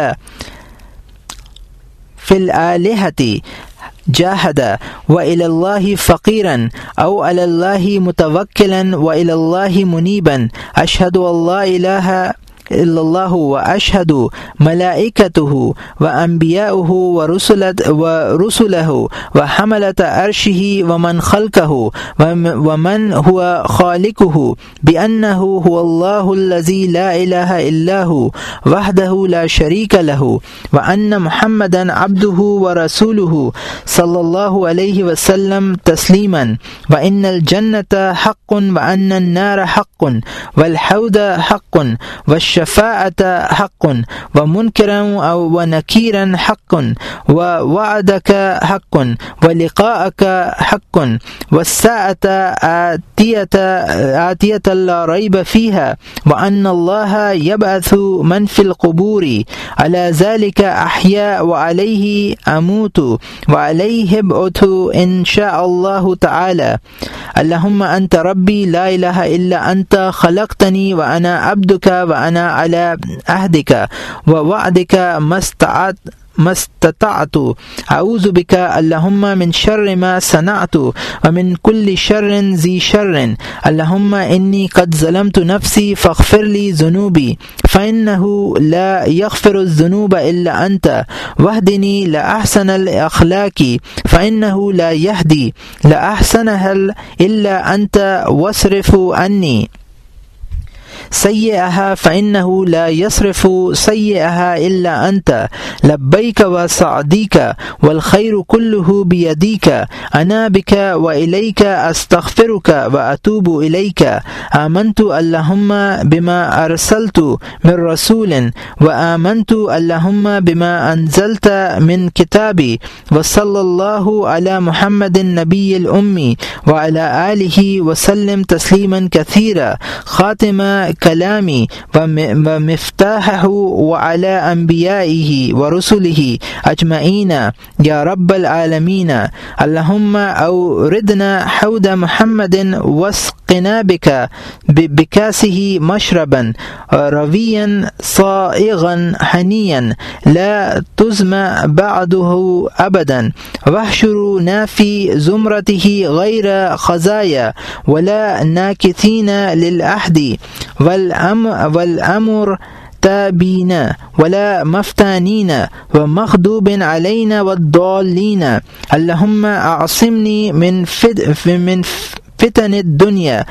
في الآلهة جاهد وإلى الله فقيرا أو على الله متوكلا وإلى الله منيبا أشهد أن لا إله إلا الله وأشهد ملائكته وأنبياءه ورسله وحملة عرشه ومن خلقه ومن هو خالقه بأنه هو الله الذي لا إله إلا هو وحده لا شريك له وأن محمدا عبده ورسوله صلى الله عليه وسلم تسليما وإن الجنة حق وأن النار حق والحوض حق والش والشفاعة حق ومنكرا ونكيرا حق ووعدك حق ولقاءك حق والساعة آتية آتية لا ريب فيها وأن الله يبعث من في القبور على ذلك أحياء وعليه أموت وعليه أبعث إن شاء الله تعالى اللهم أنت ربي لا إله إلا أنت خلقتني وأنا عبدك وأنا على عهدك ووعدك ما استطعت ما استطعت أعوذ بك اللهم من شر ما صنعت ومن كل شر ذي شر اللهم إني قد ظلمت نفسي فاغفر لي ذنوبي فإنه لا يغفر الذنوب إلا أنت واهدني لأحسن الأخلاق فإنه لا يهدي لأحسنها إلا أنت واصرف عني سيئها فإنه لا يصرف سيئها إلا أنت لبيك وسعديك والخير كله بيديك أنا بك وإليك أستغفرك وأتوب إليك آمنت اللهم بما أرسلت من رسول وآمنت اللهم بما أنزلت من كتابي وصلى الله على محمد النبي الأمي وعلى آله وسلم تسليما كثيرا خاتم كلامي ومفتاحه وعلى أنبيائه ورسله أجمعين يا رب العالمين اللهم أوردنا حوض محمد واسقنا بك بكاسه مشربا رويا صائغا حنيا لا تزمع بعده أبدا واحشرنا في زمرته غير خزايا ولا ناكثين للأحد والأمر, والأمر تابين ولا مفتانين ومغضوب علينا والضالين اللهم أعصمني من فد من فتن الدنيا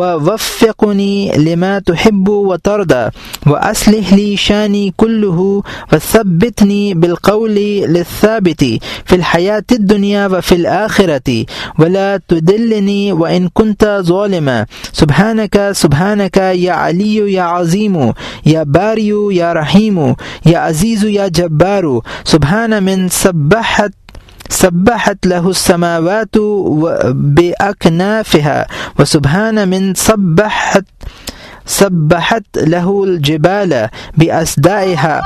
ووفقني لما تحب وترضى وأصلح لي شاني كله وثبتني بالقول للثابت في الحياة الدنيا وفي الآخرة ولا تدلني وإن كنت ظالما سبحانك سبحانك يا علي يا عظيم يا باري يا رحيم يا عزيز يا جبار سبحان من سبحت سبحت له السماوات بأكنافها وسبحان من سبحت سبحت له الجبال بأسدائها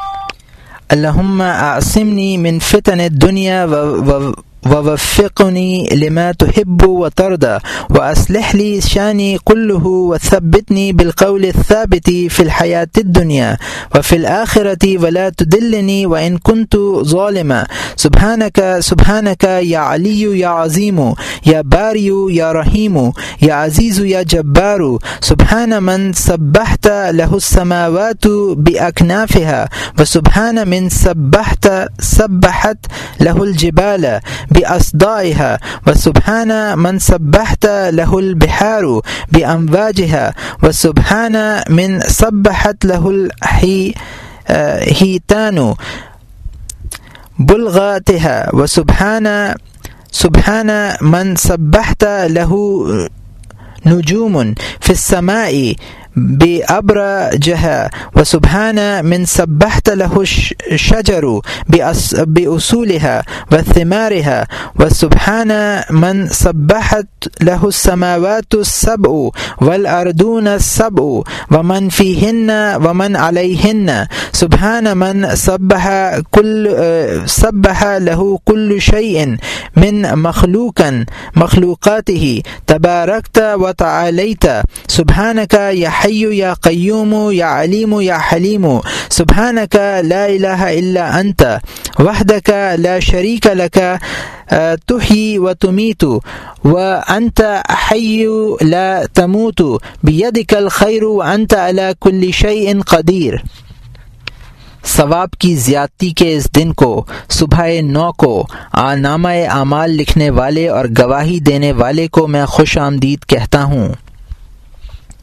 اللهم أعصمني من فتن الدنيا و ووفقني لما تحب وترضى وأصلح لي شاني كله وثبتني بالقول الثابت في الحياة الدنيا وفي الآخرة ولا تدلني وإن كنت ظالما سبحانك سبحانك يا علي يا عظيم يا باري يا رحيم يا عزيز يا جبار سبحان من سبحت له السماوات بأكنافها وسبحان من سبحت سبحت له الجبال بأصدائها وسبحان من سبحت له البحار بأمواجها وسبحان من سبحت له الحيتان بلغاتها وسبحان سبحان من سبحت له نجوم في السماء بأبراجها وسبحان من سبحت له الشجر بأصولها وثمارها وسبحان من سبحت له السماوات السبع والأرضون السبع ومن فيهن ومن عليهن سبحان من سبح كل سبح له كل شيء من مخلوقا مخلوقاته تباركت وتعاليت سبحانك يا حي يا قيوم يا عليم يا حليم سبحانك لا إله إلا أنت وحدك لا شريك لك تحيي وتميت وأنت حي لا تموت بيدك الخير وأنت على كل شيء قدير ثواب کی زیادتی کے اس دن کو صبح نو کو نامہ اعمال لکھنے والے اور گواہی دینے والے کو میں خوش آمدید کہتا ہوں۔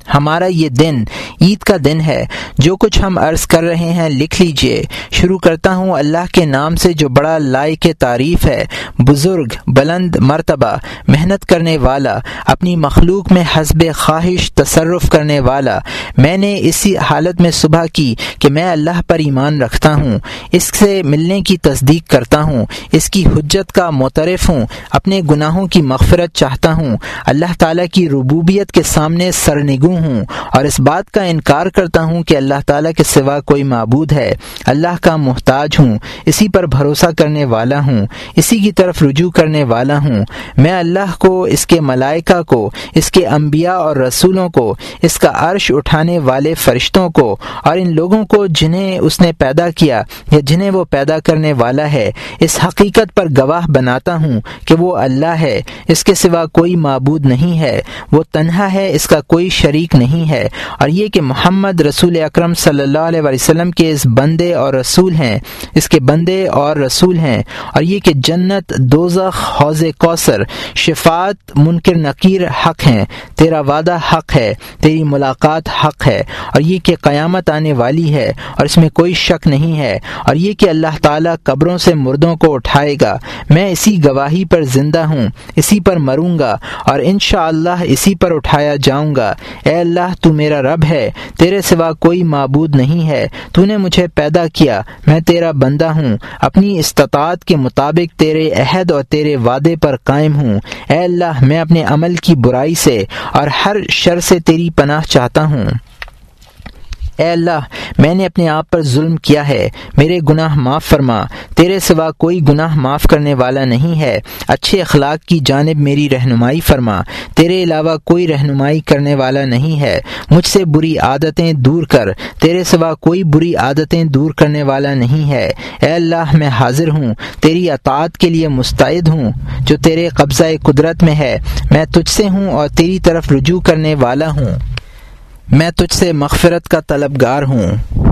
ہمارا یہ دن عید کا دن ہے۔ جو کچھ ہم عرض کر رہے ہیں لکھ لیجئے۔ شروع کرتا ہوں اللہ کے نام سے جو بڑا لائق تعریف ہے، بزرگ، بلند مرتبہ، محنت کرنے والا، اپنی مخلوق میں حسب خواہش تصرف کرنے والا۔ میں نے اسی حالت میں صبح کی کہ میں اللہ پر ایمان رکھتا ہوں، اس سے ملنے کی تصدیق کرتا ہوں، اس کی حجت کا معترف ہوں، اپنے گناہوں کی مغفرت چاہتا ہوں، اللہ تعالیٰ کی ربوبیت کے سامنے سرنگوں ہوں، اور اس بات کا انکار کرتا ہوں کہ اللہ تعالیٰ کے سوا کوئی معبود ہے۔ اللہ کا محتاج ہوں، اسی پر بھروسہ کرنے والا ہوں، اسی کی طرف رجوع کرنے والا ہوں۔ میں اللہ کو، اس کے ملائکہ کو، اس کے انبیاء اور رسولوں کو، اس کا عرش اٹھانے والے فرشتوں کو، اور ان لوگوں کو جنہیں اس نے پیدا کیا یا جنہیں وہ پیدا کرنے والا ہے، اس حقیقت پر گواہ بناتا ہوں کہ وہ اللہ ہے، اس کے سوا کوئی معبود نہیں ہے، وہ تنہا ہے، اس کا کوئی شریک نہیں ہے، اور یہ کہ محمد رسول اکرم صلی اللہ علیہ وسلم کے اس بندے اور رسول ہیں اس کے بندے اور رسول ہیں، اور یہ کہ جنت، دوزخ، حوض کوثر، شفاعت، منکر نکیر حق ہیں، تیرا وعدہ حق ہے، تیری ملاقات حق ہے، اور یہ کہ قیامت آنے والی ہے اور اس میں کوئی شک نہیں ہے، اور یہ کہ اللہ تعالیٰ قبروں سے مردوں کو اٹھائے گا۔ میں اسی گواہی پر زندہ ہوں، اسی پر مروں گا، اور انشاءاللہ اسی پر اٹھایا جاؤں گا۔ اے اللہ، تو میرا رب ہے، تیرے سوا کوئی معبود نہیں ہے، تو نے مجھے پیدا کیا، میں تیرا بندہ ہوں، اپنی استطاعت کے مطابق تیرے عہد اور تیرے وعدے پر قائم ہوں۔ اے اللہ، میں اپنے عمل کی برائی سے اور ہر شر سے تیری پناہ چاہتا ہوں۔ اے اللہ، میں نے اپنے آپ پر ظلم کیا ہے، میرے گناہ معاف فرما، تیرے سوا کوئی گناہ معاف کرنے والا نہیں ہے، اچھے اخلاق کی جانب میری رہنمائی فرما، تیرے علاوہ کوئی رہنمائی کرنے والا نہیں ہے، مجھ سے بری عادتیں دور کر، تیرے سوا کوئی بری عادتیں دور کرنے والا نہیں ہے۔ اے اللہ، میں حاضر ہوں، تیری اطاعت کے لیے مستعد ہوں، جو تیرے قبضہ قدرت میں ہے، میں تجھ سے ہوں اور تیری طرف رجوع کرنے والا ہوں، میں تجھ سے مغفرت کا طلبگار ہوں،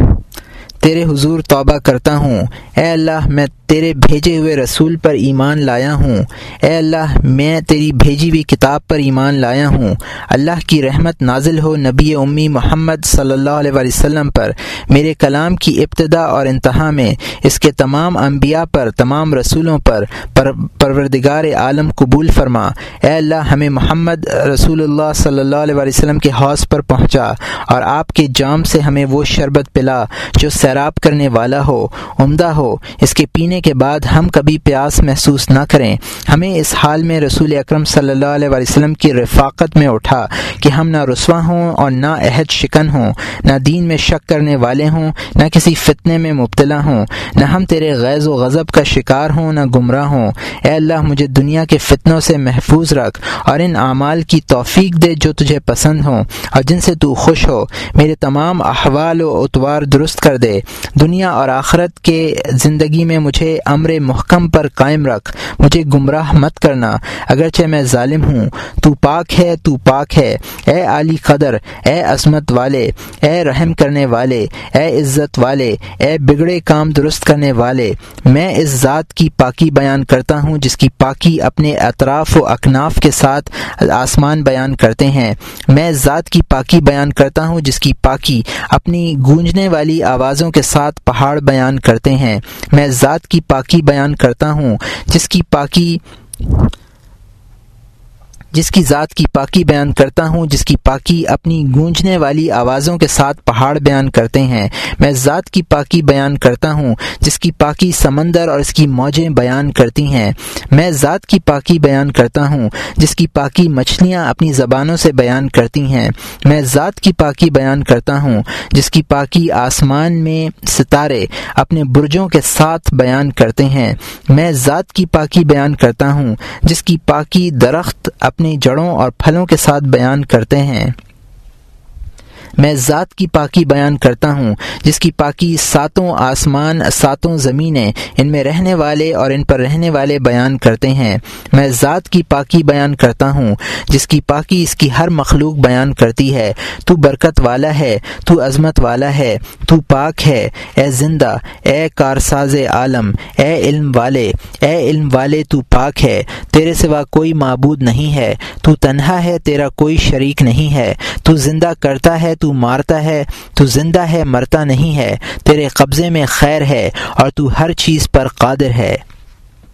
تیرے حضور توبہ کرتا ہوں۔ اے اللہ، میں تیرے بھیجے ہوئے رسول پر ایمان لایا ہوں۔ اے اللہ، میں تیری بھیجی ہوئی کتاب پر ایمان لایا ہوں۔ اللہ کی رحمت نازل ہو نبی امی محمد صلی اللہ علیہ وسلم پر، میرے کلام کی ابتدا اور انتہا میں، اس کے تمام انبیاء پر، تمام رسولوں پر، پر پروردگار عالم قبول فرما۔ اے اللہ، ہمیں محمد رسول اللہ صلی اللہ علیہ وسلم کے حوض پر پہنچا، اور آپ کے جام سے ہمیں وہ شربت پلا جو سیراب کرنے والا ہو، عمدہ ہو، اس کے پینے کے بعد ہم کبھی پیاس محسوس نہ کریں۔ ہمیں اس حال میں رسول اکرم صلی اللہ علیہ وسلم کی رفاقت میں اٹھا کہ ہم نہ رسوا ہوں اور نہ عہد شکن ہوں، نہ دین میں شک کرنے والے ہوں، نہ کسی فتنے میں مبتلا ہوں، نہ ہم تیرے غیظ و غضب کا شکار ہوں، نہ گمراہ ہوں۔ اے اللہ، مجھے دنیا کے فتنوں سے محفوظ رکھ، اور ان اعمال کی توفیق دے جو تجھے پسند ہوں اور جن سے تو خوش ہو۔ میرے تمام احوال و اطوار درست کر دے۔ دنیا اور آخرت کے زندگی میں مجھے امر محکم پر قائم رکھ، مجھے گمراہ مت کرنا، اگرچہ میں ظالم ہوں۔ تو پاک ہے، تو پاک ہے، اے عالی قدر، اے عظمت والے، اے رحم کرنے والے، اے عزت والے، اے بگڑے کام درست کرنے والے۔ میں اس ذات کی پاکی بیان کرتا ہوں جس کی پاکی اپنے اطراف و اکناف کے ساتھ آسمان بیان کرتے ہیں۔ میں اس ذات کی پاکی بیان کرتا ہوں جس کی پاکی اپنی گونجنے والی آوازوں کے ساتھ پہاڑ بیان کرتے ہیں۔ میں اس ذات کی پاکی بیان کرتا ہوں جس کی پاکی جس کی ذات کی پاکی بیان کرتا ہوں جس کی پاکی اپنی گونجنے والی آوازوں کے ساتھ پہاڑ بیان کرتے ہیں۔ میں ذات کی پاکی بیان کرتا ہوں جس کی پاکی سمندر اور اس کی موجیں بیان کرتی ہیں۔ میں ذات کی پاکی بیان کرتا ہوں جس کی پاکی مچھلیاں اپنی زبانوں سے بیان کرتی ہیں۔ میں ذات کی پاکی بیان کرتا ہوں جس کی پاکی آسمان میں ستارے اپنے برجوں کے ساتھ بیان کرتے ہیں۔ میں ذات کی پاکی بیان کرتا ہوں جس کی پاکی درخت اپنی جڑوں اور پھلوں کے ساتھ بیان کرتے ہیں۔ میں ذات کی پاکی بیان کرتا ہوں جس کی پاکی ساتوں آسمان ساتوں زمینیں ان میں رہنے والے اور ان پر رہنے والے بیان کرتے ہیں۔ میں ذات کی پاکی بیان کرتا ہوں جس کی پاکی اس کی ہر مخلوق بیان کرتی ہے۔ تو برکت والا ہے، تو عظمت والا ہے، تو پاک ہے، اے زندہ، اے کارساز عالم، اے علم والے، اے علم والے تو پاک ہے، تیرے سوا کوئی معبود نہیں ہے، تو تنہا ہے، تیرا کوئی شریک نہیں ہے، تو زندہ کرتا ہے، تو مارتا ہے، تو زندہ ہے، مرتا نہیں ہے، تیرے قبضے میں خیر ہے اور تو ہر چیز پر قادر ہے۔